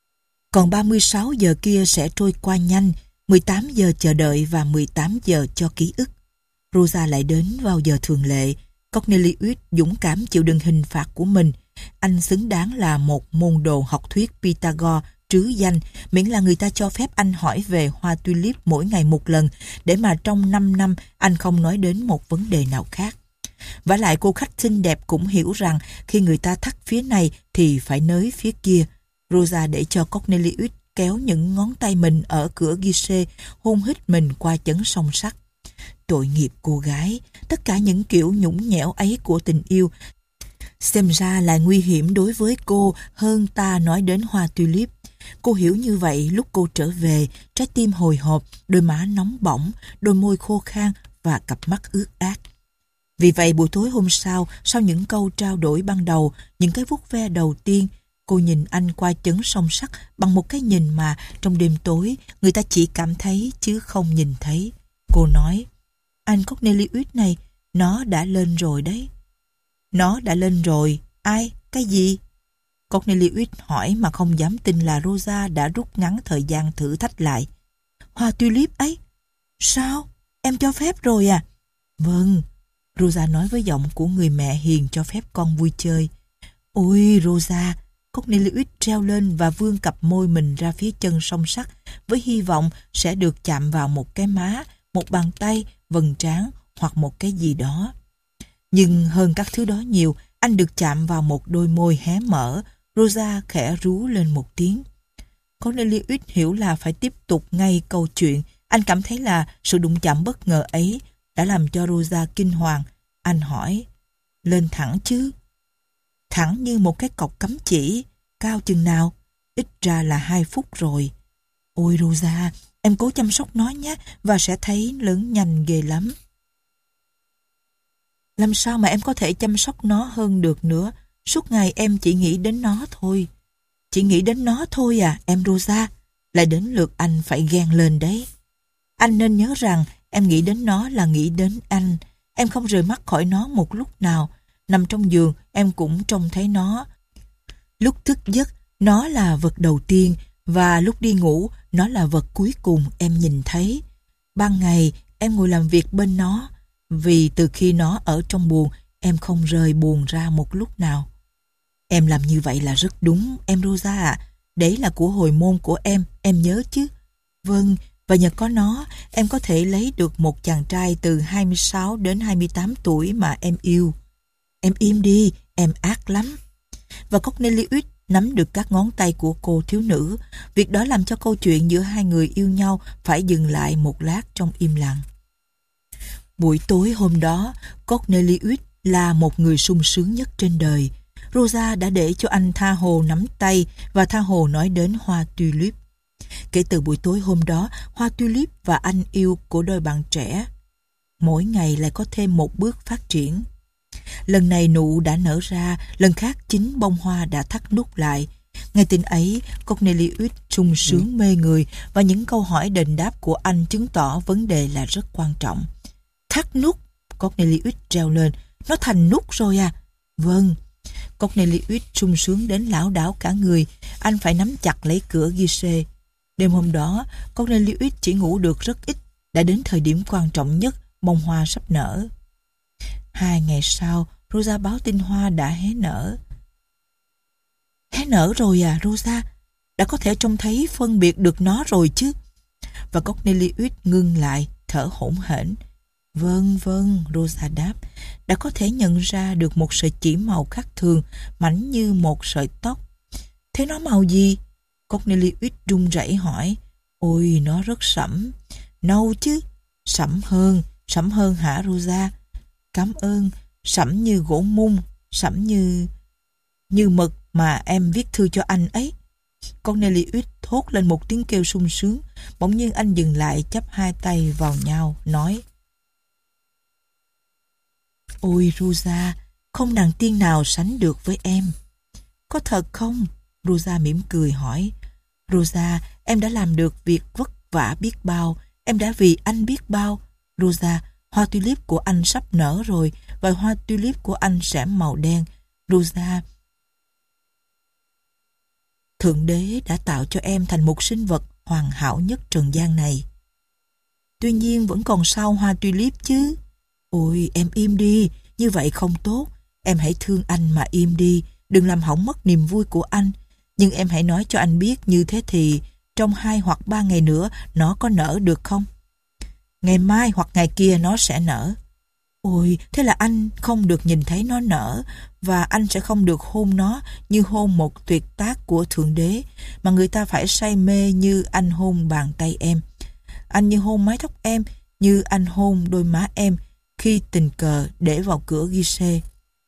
A: Còn 36 giờ kia sẽ trôi qua nhanh, 18 giờ chờ đợi và 18 giờ cho ký ức. Rosa lại đến vào giờ thường lệ. Cornelius dũng cảm chịu đựng hình phạt của mình. Anh xứng đáng là một môn đồ học thuyết Pythagore trứ danh, miễn là người ta cho phép anh hỏi về hoa tulip mỗi ngày một lần, để mà trong 5 năm anh không nói đến một vấn đề nào khác. Vả lại cô khách xinh đẹp cũng hiểu rằng khi người ta thắt phía này thì phải nới phía kia. Rosa để cho Cornelius kéo những ngón tay mình ở cửa guichet, hôn hít mình qua chấn song sắt. Tội nghiệp cô gái, tất cả những kiểu nhũng nhẽo ấy của tình yêu xem ra là nguy hiểm đối với cô hơn ta nói đến hoa tulip. Cô hiểu như vậy lúc cô trở về, trái tim hồi hộp, đôi má nóng bỏng, đôi môi khô khan và cặp mắt ướt át. Vì vậy buổi tối hôm sau những câu trao đổi ban đầu, những cái vuốt ve đầu tiên, cô nhìn anh qua chấn song sắt bằng một cái nhìn mà trong đêm tối người ta chỉ cảm thấy chứ không nhìn thấy. Cô nói, anh Cornelius này, nó đã lên rồi đấy. Nó đã lên rồi? Ai? Cái gì? Cornelius hỏi mà không dám tin là Rosa đã rút ngắn thời gian thử thách lại. Hoa tulip ấy? Sao? Em cho phép rồi à? Vâng, Rosa nói với giọng của người mẹ hiền cho phép con vui chơi. Ôi Rosa! Cornelius treo lên và vươn cặp môi mình ra phía chân song sắt với hy vọng sẽ được chạm vào một cái má, một bàn tay, vầng trán hoặc một cái gì đó. Nhưng hơn các thứ đó nhiều, anh được chạm vào một đôi môi hé mở. Rosa khẽ rú lên một tiếng. Cornelius hiểu là phải tiếp tục ngay câu chuyện. Anh cảm thấy là sự đụng chạm bất ngờ ấy đã làm cho Rosa kinh hoàng. Anh hỏi, lên thẳng chứ? Thẳng như một cái cọc cắm chỉ. Cao chừng nào? Ít ra là 2 phút rồi. Ôi Rosa, em cố chăm sóc nó nhé, và sẽ thấy lớn nhanh ghê lắm. Làm sao mà em có thể chăm sóc nó hơn được nữa? Suốt ngày em chỉ nghĩ đến nó thôi. Chỉ nghĩ đến nó thôi à, em Rosa? Lại đến lượt anh phải ghen lên đấy. Anh nên nhớ rằng Em nghĩ đến nó là nghĩ đến anh. Em không rời mắt khỏi nó một lúc nào. Nằm trong giường, em cũng trông thấy nó. Lúc thức giấc, nó là vật đầu tiên, và lúc đi ngủ, nó là vật cuối cùng em nhìn thấy. Ban ngày, em ngồi làm việc bên nó, vì từ khi nó ở trong buồng, em không rời buồng ra một lúc nào. Em làm như vậy là rất đúng, em Rosa ạ. Đấy là của hồi môn của em nhớ chứ? Vâng, và nhờ có nó, em có thể lấy được một chàng trai từ 26 đến 28 tuổi mà em yêu. Em im đi, em ác lắm. Và Cornelius nắm được các ngón tay của cô thiếu nữ. Việc đó làm cho câu chuyện giữa hai người yêu nhau phải dừng lại một lát trong im lặng. Buổi tối hôm đó, Cornelius là một người sung sướng nhất trên đời. Rosa đã để cho anh tha hồ nắm tay và tha hồ nói đến hoa tulip. Kể từ buổi tối hôm đó, hoa tulip và anh yêu của đôi bạn trẻ mỗi ngày lại có thêm một bước phát triển. Lần này nụ đã nở ra, lần khác chính bông hoa đã thắt nút lại. Ngay tin ấy, Cornelius sung sướng mê người, và những câu hỏi đền đáp của anh chứng tỏ vấn đề là rất quan trọng. Thắt nút, Cornelius reo lên. Nó thành nút rồi à? Vâng. Cornelius sung sướng đến lảo đảo cả người. Anh phải nắm chặt lấy cửa ghi-xê. Đêm hôm đó, Cornelius chỉ ngủ được rất ít. Đã đến thời điểm quan trọng nhất, bông hoa sắp nở. 2 ngày sau, Rosa báo tin hoa đã hé nở. Hé nở rồi à, Rosa? Đã có thể trông thấy phân biệt được nó rồi chứ? Và Cornelius ngưng lại, thở hổn hển. Vâng, Rosa đáp. Đã có thể nhận ra được một sợi chỉ màu khác thường, mảnh như một sợi tóc. Thế nó màu gì? Cornelius run rẩy hỏi. Ôi, nó rất sẫm. Nâu chứ? Sẫm hơn hả Rosa? Cảm ơn. Sẫm như gỗ mung, sẫm như mực mà em viết thư cho anh ấy. Cornelius thốt lên một tiếng kêu sung sướng. Bỗng nhiên anh dừng lại, chắp hai tay vào nhau, nói: Ôi Rosa, không nàng tiên nào sánh được với em. Có thật không? Rosa mỉm cười hỏi. Rosa, em đã làm được việc vất vả biết bao. Em đã vì anh biết bao. Rosa, hoa tulip của anh sắp nở rồi, và hoa tulip của anh sẽ màu đen. Rosa, Thượng Đế đã tạo cho em thành một sinh vật hoàn hảo nhất trần gian này. Tuy nhiên vẫn còn sau hoa tulip chứ. Ôi, em im đi, như vậy không tốt. Em hãy thương anh mà im đi, đừng làm hỏng mất niềm vui của anh. Nhưng em hãy nói cho anh biết, như thế thì trong 2 hoặc 3 ngày nữa nó có nở được không? Ngày mai hoặc ngày kia nó sẽ nở. Ôi, thế là anh không được nhìn thấy nó nở, và anh sẽ không được hôn nó như hôn một tuyệt tác của Thượng Đế, mà người ta phải say mê như anh hôn bàn tay em. Anh như hôn mái tóc em, như anh hôn đôi má em khi tình cờ để vào cửa ghi-xê.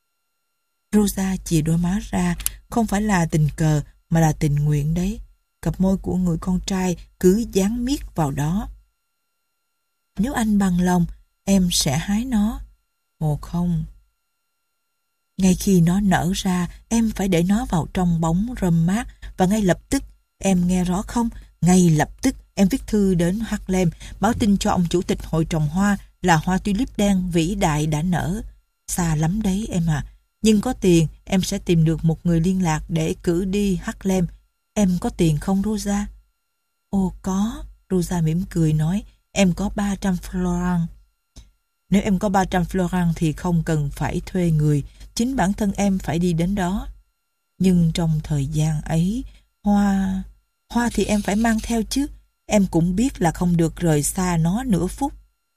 A: Rosa chìa đôi má ra, không phải là tình cờ mà là tình nguyện đấy. Cặp môi của người con trai cứ dán miết vào đó. Nếu anh bằng lòng, em sẽ hái nó. Ồ không. Ngay khi nó nở ra, em phải để nó vào trong bóng râm mát, và ngay lập tức, em nghe rõ không? Ngay lập tức em viết thư đến Harlem, báo tin cho ông chủ tịch hội trồng hoa là hoa tulip đen vĩ đại đã nở. Xa lắm đấy em à. Nhưng có tiền, em sẽ tìm được một người liên lạc để cử đi Harlem. Em có tiền không Rosa? Ồ có, Rosa mỉm cười nói. Em có 300 florin. Nếu em có 300 florin thì không cần phải thuê người, chính bản thân em phải đi đến đó. Nhưng trong thời gian ấy, hoa thì em phải mang theo chứ. Em cũng biết là không được rời xa nó nửa phút.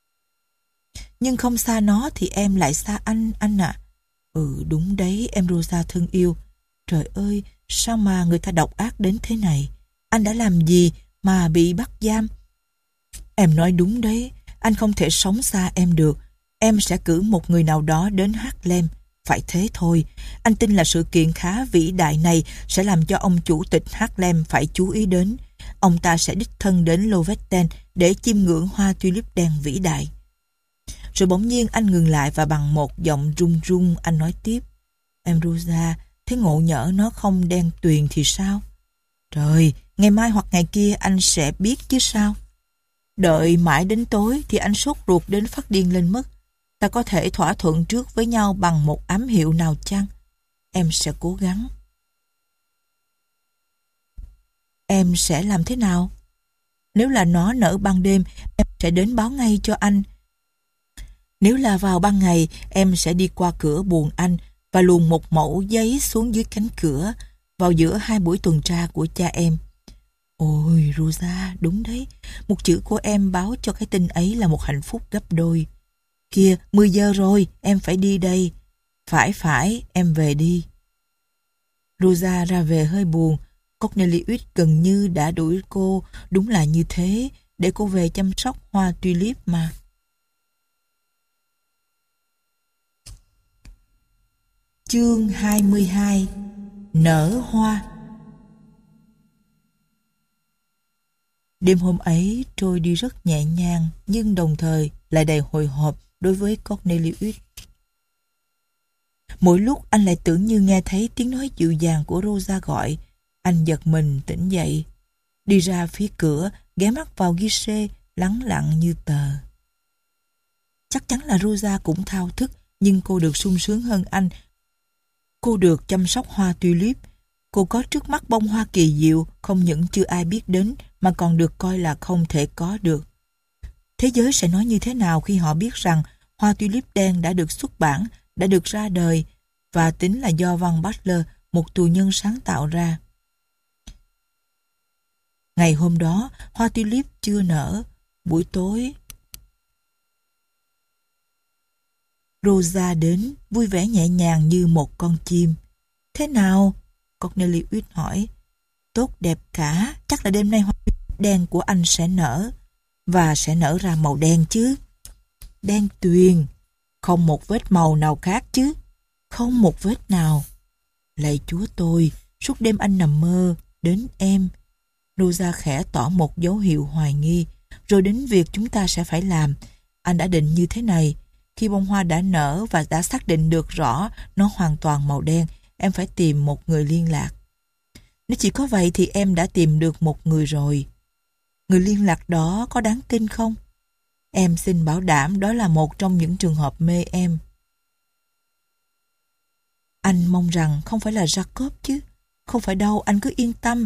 A: Nhưng không xa nó thì em lại xa anh ạ. Ừ đúng đấy em Rosa thân yêu. Trời ơi, sao mà người ta độc ác đến thế này? Anh đã làm gì mà bị bắt giam? Em nói đúng đấy, anh không thể sống xa em được. Em sẽ cử một người nào đó đến Harlem. Phải thế thôi. Anh tin là sự kiện khá vĩ đại này sẽ làm cho ông chủ tịch Harlem phải chú ý đến. Ông ta sẽ đích thân đến Lovetten để chiêm ngưỡng hoa tulip đen vĩ đại. Rồi bỗng nhiên anh ngừng lại và bằng một giọng run run anh nói tiếp. Em Rosa, thế ngộ nhỡ nó không đen tuyền thì sao? Trời, ngày mai hoặc ngày kia anh sẽ biết chứ sao? Đợi mãi đến tối thì anh sốt ruột đến phát điên lên mất. Ta có thể thỏa thuận trước với nhau bằng một ám hiệu nào chăng? Em sẽ cố gắng. Em sẽ làm thế nào? Nếu là nó nở ban đêm, em sẽ đến báo ngay cho anh. Nếu là vào ban ngày, em sẽ đi qua cửa buồng anh và luồn một mẩu giấy xuống dưới cánh cửa vào giữa hai buổi tuần tra của cha em. Ôi, Rosa, đúng đấy. Một chữ của em báo cho cái tin ấy là một hạnh phúc gấp đôi. Kìa, 10 giờ rồi, em phải đi đây. Phải, em về đi. Rosa ra về hơi buồn. Cornelius gần như đã đuổi cô, đúng là như thế, để cô về chăm sóc hoa tulip mà. Chương 22. Nở hoa. Đêm hôm ấy trôi đi rất nhẹ nhàng, nhưng đồng thời lại đầy hồi hộp đối với Cornelius. Mỗi lúc anh lại tưởng như nghe thấy tiếng nói dịu dàng của Rosa gọi. Anh giật mình tỉnh dậy, đi ra phía cửa, ghé mắt vào guichet, lắng lặng như tờ. Chắc chắn là Rosa cũng thao thức, nhưng cô được sung sướng hơn anh. Cô được chăm sóc hoa tulip. Cô có trước mắt bông hoa kỳ diệu, không những chưa ai biết đến, mà còn được coi là không thể có được. Thế giới sẽ nói như thế nào khi họ biết rằng hoa tulip đen đã được xuất bản, đã được ra đời, và tính là do Van Butler, một tù nhân sáng tạo ra. Ngày hôm đó, hoa tulip chưa nở. Buổi tối, Rosa đến, vui vẻ nhẹ nhàng như một con chim. Thế nào? Cornelius hỏi. Tốt đẹp cả, chắc là đêm nay hoa tulip đen của anh sẽ nở. Và sẽ nở ra màu đen chứ. Đen tuyền, không một vết màu nào khác chứ. Không một vết nào. Lạy Chúa tôi, suốt đêm anh nằm mơ đến em. Rosa khẽ tỏ một dấu hiệu hoài nghi. Rồi đến việc chúng ta sẽ phải làm. Anh đã định như thế này. Khi bông hoa đã nở và đã xác định được rõ nó hoàn toàn màu đen, em phải tìm một người liên lạc. Nếu chỉ có vậy thì em đã tìm được một người rồi. Người liên lạc đó có đáng tin không? Em xin bảo đảm đó là một trong những trường hợp mê em. Anh mong rằng không phải là Jacob chứ. Không phải đâu, anh cứ yên tâm.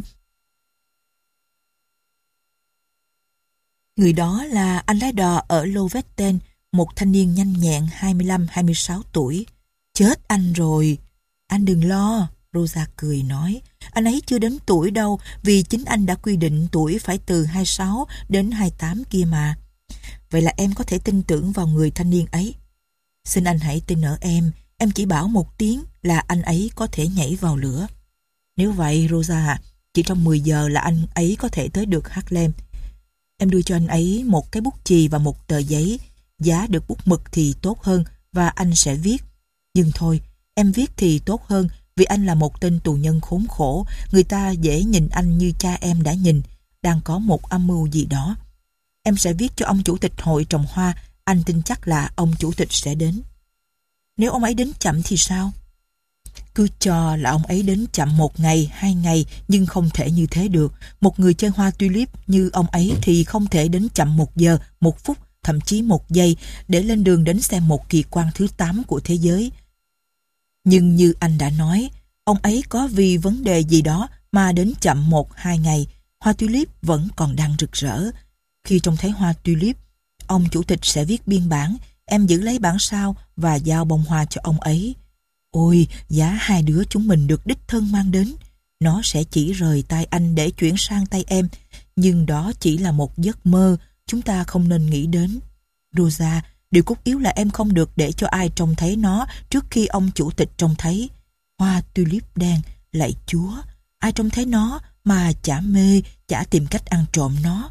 A: Người đó là anh lái đò ở Lovetten, một thanh niên nhanh nhẹn 25-26 tuổi. Chết anh rồi. Anh đừng lo, Rosa cười nói. Anh ấy chưa đến tuổi đâu, vì chính anh đã quy định tuổi phải từ 26 đến 28 kia mà. Vậy là em có thể tin tưởng vào người thanh niên ấy. Xin anh hãy tin ở em chỉ bảo một tiếng là anh ấy có thể nhảy vào lửa. Nếu vậy, Rosa, chỉ trong 10 giờ là anh ấy có thể tới được Harlem. Em đưa cho anh ấy một cái bút chì và một tờ giấy. Giá được bút mực thì tốt hơn và anh sẽ viết. Nhưng thôi, em viết thì tốt hơn vì anh là một tên tù nhân khốn khổ. Người ta dễ nhìn anh như cha em đã nhìn, đang có một âm mưu gì đó. Em sẽ viết cho ông chủ tịch hội trồng hoa. Anh tin chắc là ông chủ tịch sẽ đến. Nếu ông ấy đến chậm thì sao? Cứ cho là ông ấy đến chậm 1 ngày, 2 ngày, nhưng không thể như thế được. Một người chơi hoa tulip như ông ấy thì không thể đến chậm 1 giờ, 1 phút, thậm chí 1 giây để lên đường đến xem một kỳ quan thứ 8 của thế giới. Nhưng như anh đã nói, ông ấy có vì vấn đề gì đó mà đến chậm 1-2 ngày. Hoa tulip vẫn còn đang rực rỡ. Khi trông thấy hoa tulip, ông chủ tịch sẽ viết biên bản. Em giữ lấy bản sao và giao bông hoa cho ông ấy. Ôi, giá hai đứa chúng mình được đích thân mang đến. Nó sẽ chỉ rời tay anh để chuyển sang tay em. Nhưng đó chỉ là một giấc mơ. Chúng ta không nên nghĩ đến. Rosa, điều cốt yếu là em không được để cho ai trông thấy nó trước khi ông chủ tịch trông thấy. Hoa tulip đen, lạy Chúa, ai trông thấy nó mà chả mê, chả tìm cách ăn trộm nó.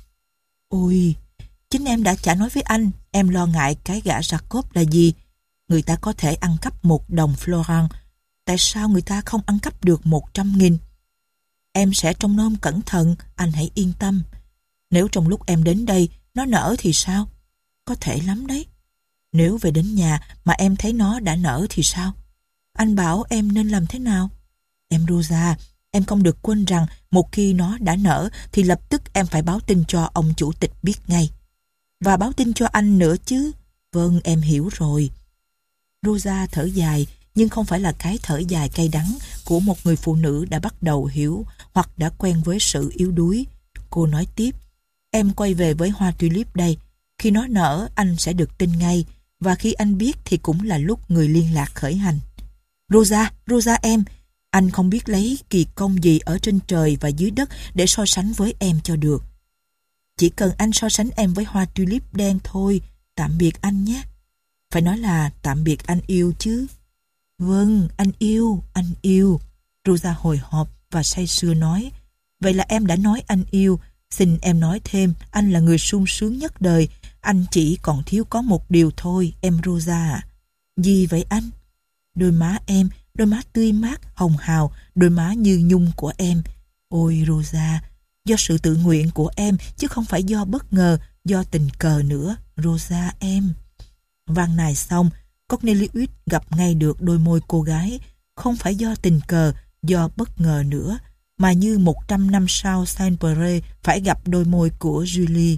A: Ôi, chính em đã chả nói với anh, em lo ngại cái gã Jacob là gì? Người ta có thể ăn cắp 1 đồng florin. Tại sao người ta không ăn cắp được 100.000? Em sẽ trông nom cẩn thận, anh hãy yên tâm. Nếu trong lúc em đến đây, nó nở thì sao? Có thể lắm đấy. Nếu về đến nhà mà em thấy nó đã nở thì sao? Anh bảo em nên làm thế nào? Em Rosa, Em không được quên rằng một khi nó đã nở thì lập tức em phải báo tin cho ông chủ tịch biết ngay. Và báo tin cho anh nữa chứ. Vâng, em hiểu rồi. Rosa thở dài, nhưng không phải là cái thở dài cay đắng của một người phụ nữ đã bắt đầu hiểu hoặc đã quen với sự yếu đuối. Cô nói tiếp, em quay về với hoa tulip đây. Khi nó nở, anh sẽ được tin ngay, và khi anh biết thì cũng là lúc người liên lạc khởi hành. Rosa em, anh không biết lấy kỳ công gì ở trên trời và dưới đất để so sánh với em cho được. Chỉ cần anh so sánh em với hoa tulip đen thôi. Tạm biệt anh nhé. Phải nói là tạm biệt anh yêu chứ. Vâng, anh yêu. Rosa hồi hộp và say sưa nói. Vậy là em đã nói anh yêu. Xin em nói thêm, anh là người sung sướng nhất đời. Anh chỉ còn thiếu có một điều thôi, em Rosa ạ. Gì vậy anh? Đôi má em, đôi má tươi mát, hồng hào, đôi má như nhung của em. Ôi Rosa, do sự tự nguyện của em, chứ không phải do bất ngờ, do tình cờ nữa, Rosa em. Văn này xong, Cornelius gặp ngay được đôi môi cô gái, không phải do tình cờ, do bất ngờ nữa, mà như 100 năm sau Saint-Péray phải gặp đôi môi của Julie.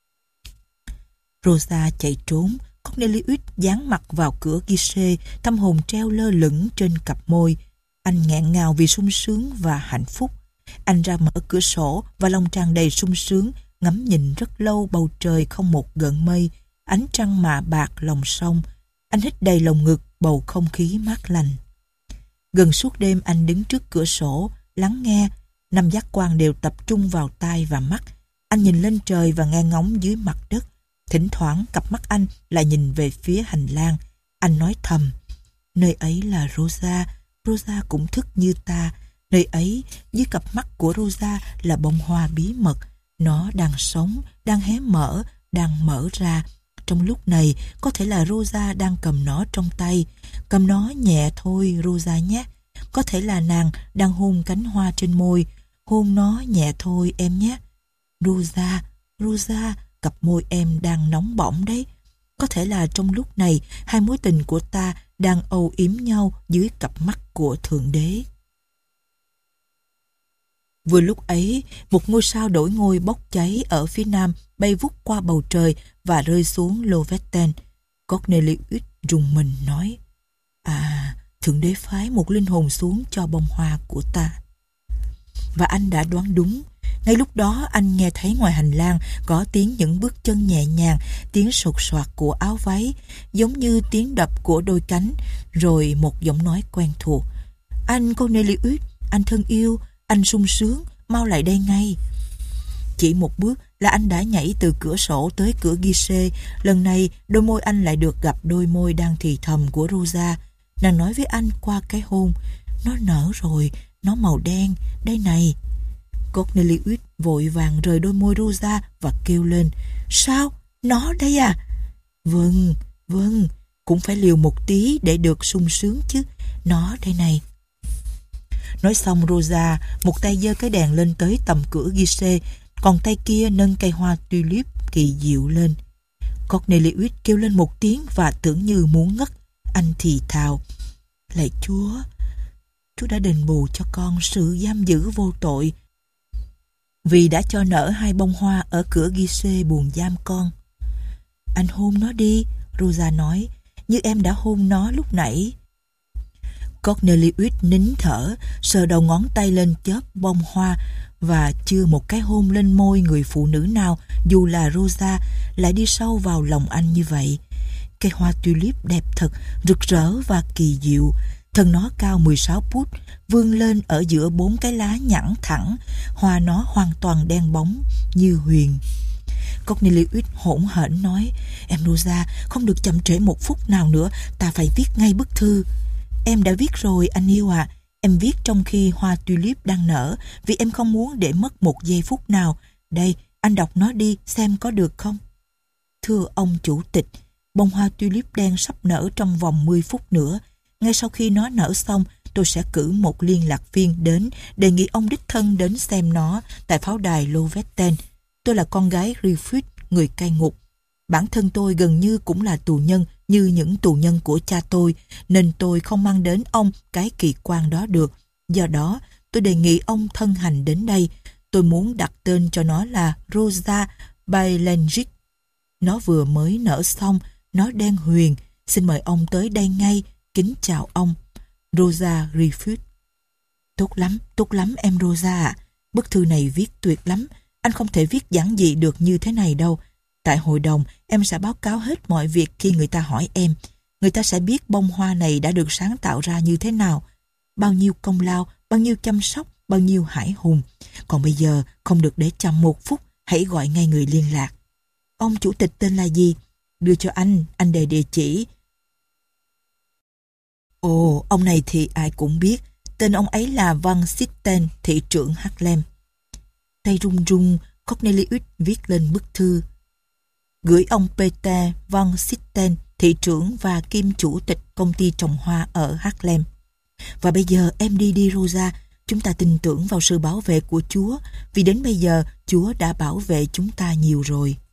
A: Rosa chạy trốn, Cornelius dán mặt vào cửa guichet, tâm hồn treo lơ lửng trên cặp môi. Anh nghẹn ngào vì sung sướng và hạnh phúc. Anh ra mở cửa sổ và lòng tràn đầy sung sướng, ngắm nhìn rất lâu bầu trời không một gợn mây, ánh trăng mạ bạc lòng sông. Anh hít đầy lồng ngực bầu không khí mát lành. Gần suốt đêm anh đứng trước cửa sổ, lắng nghe, năm giác quan đều tập trung vào tai và mắt. Anh nhìn lên trời và nghe ngóng dưới mặt đất. Thỉnh thoảng cặp mắt anh lại nhìn về phía hành lang. Anh nói thầm, nơi ấy là Rosa, Rosa cũng thức như ta. Nơi ấy, dưới cặp mắt của Rosa là bông hoa bí mật. Nó đang sống, đang hé mở, đang mở ra. Trong lúc này, có thể là Rosa đang cầm nó trong tay. Cầm nó nhẹ thôi, Rosa nhé. Có thể là nàng đang hôn cánh hoa trên môi. Hôn nó nhẹ thôi em nhé. Rosa, Rosa, cặp môi em đang nóng bỏng đấy. Có thể là trong lúc này, hai mối tình của ta đang âu yếm nhau dưới cặp mắt của Thượng Đế. Vừa lúc ấy, một ngôi sao đổi ngôi bốc cháy ở phía nam bay vút qua bầu trời và rơi xuống Lovetten. Cornelius rùng mình nói, Thượng Đế phái một linh hồn xuống cho bông hoa của ta. Và anh đã đoán đúng. Ngay lúc đó anh nghe thấy ngoài hành lang có tiếng những bước chân nhẹ nhàng, tiếng sột soạt của áo váy, giống như tiếng đập của đôi cánh, rồi một giọng nói quen thuộc. Anh Cornelius, anh thân yêu, anh sung sướng, mau lại đây ngay. Chỉ một bước là anh đã nhảy từ cửa sổ tới cửa guichet. Lần này đôi môi anh lại được gặp đôi môi đang thì thầm của Rosa. Nàng nói với anh qua cái hôn, nó nở rồi, nó màu đen, đây này. Cornelius vội vàng rời đôi môi Rosa và kêu lên, sao? Nó đây à? Vâng, cũng phải liều một tí để được sung sướng chứ. Nó đây này. Nói xong Rosa một tay giơ cái đèn lên tới tầm cửa guichet, còn tay kia nâng cây hoa tulip kỳ diệu lên. Cornelius kêu lên một tiếng và tưởng như muốn ngất. Anh thì thào, lạy Chúa, Chúa đã đền bù cho con sự giam giữ vô tội vì đã cho nở hai bông hoa ở cửa guichet buồng giam con. Anh hôn nó đi, Rosa nói, như em đã hôn nó lúc nãy. Cornelius nín thở, sờ đầu ngón tay lên chớp bông hoa và chưa một cái hôn lên môi người phụ nữ nào, dù là Rosa, lại đi sâu vào lòng anh như vậy. Cây hoa tulip đẹp thật, rực rỡ và kỳ diệu. Thân nó cao 16 put, vươn lên ở giữa 4 cái lá nhẵn thẳng. Hoa nó hoàn toàn đen bóng như huyền. Cornelius hỗn hển nói, em Rosa, không được chậm trễ một phút nào nữa, ta phải viết ngay bức thư. Em đã viết rồi anh yêu ạ. Em viết trong khi hoa tulip đang nở, vì em không muốn để mất một giây phút nào. Đây, anh đọc nó đi, xem có được không? Thưa ông chủ tịch, bông hoa tulip đen sắp nở trong vòng 10 phút nữa. Ngay sau khi nó nở xong, tôi sẽ cử một liên lạc viên đến, đề nghị ông đích thân đến xem nó tại pháo đài Lovetten. Tôi là con gái Griffith, người cai ngục. Bản thân tôi gần như cũng là tù nhân như những tù nhân của cha tôi, nên tôi không mang đến ông cái kỳ quan đó được. Do đó, tôi đề nghị ông thân hành đến đây. Tôi muốn đặt tên cho nó là Rosa Bailengic. Nó vừa mới nở xong, nó đen huyền. Xin mời ông tới đây ngay. Kính chào ông. Rosa Griffith. Tốt lắm em Rosa ạ. Bức thư này viết tuyệt lắm. Anh không thể viết giản dị được như thế này đâu. Tại hội đồng, em sẽ báo cáo hết mọi việc khi người ta hỏi em. Người ta sẽ biết bông hoa này đã được sáng tạo ra như thế nào. Bao nhiêu công lao, bao nhiêu chăm sóc, bao nhiêu hải hùng. Còn bây giờ, không được để chậm một phút, hãy gọi ngay người liên lạc. Ông chủ tịch tên là gì? Đưa cho anh đề địa chỉ. Ồ, ông này thì ai cũng biết. Tên ông ấy là Van Sitten, thị trưởng Harlem. Tay run run, Cornelius viết lên bức thư. Gửi ông Peter Van Sitten, thị trưởng và kiêm chủ tịch công ty trồng hoa ở Harlem. Và bây giờ em đi Rosa. Chúng ta tin tưởng vào sự bảo vệ của Chúa, vì đến bây giờ Chúa đã bảo vệ chúng ta nhiều rồi.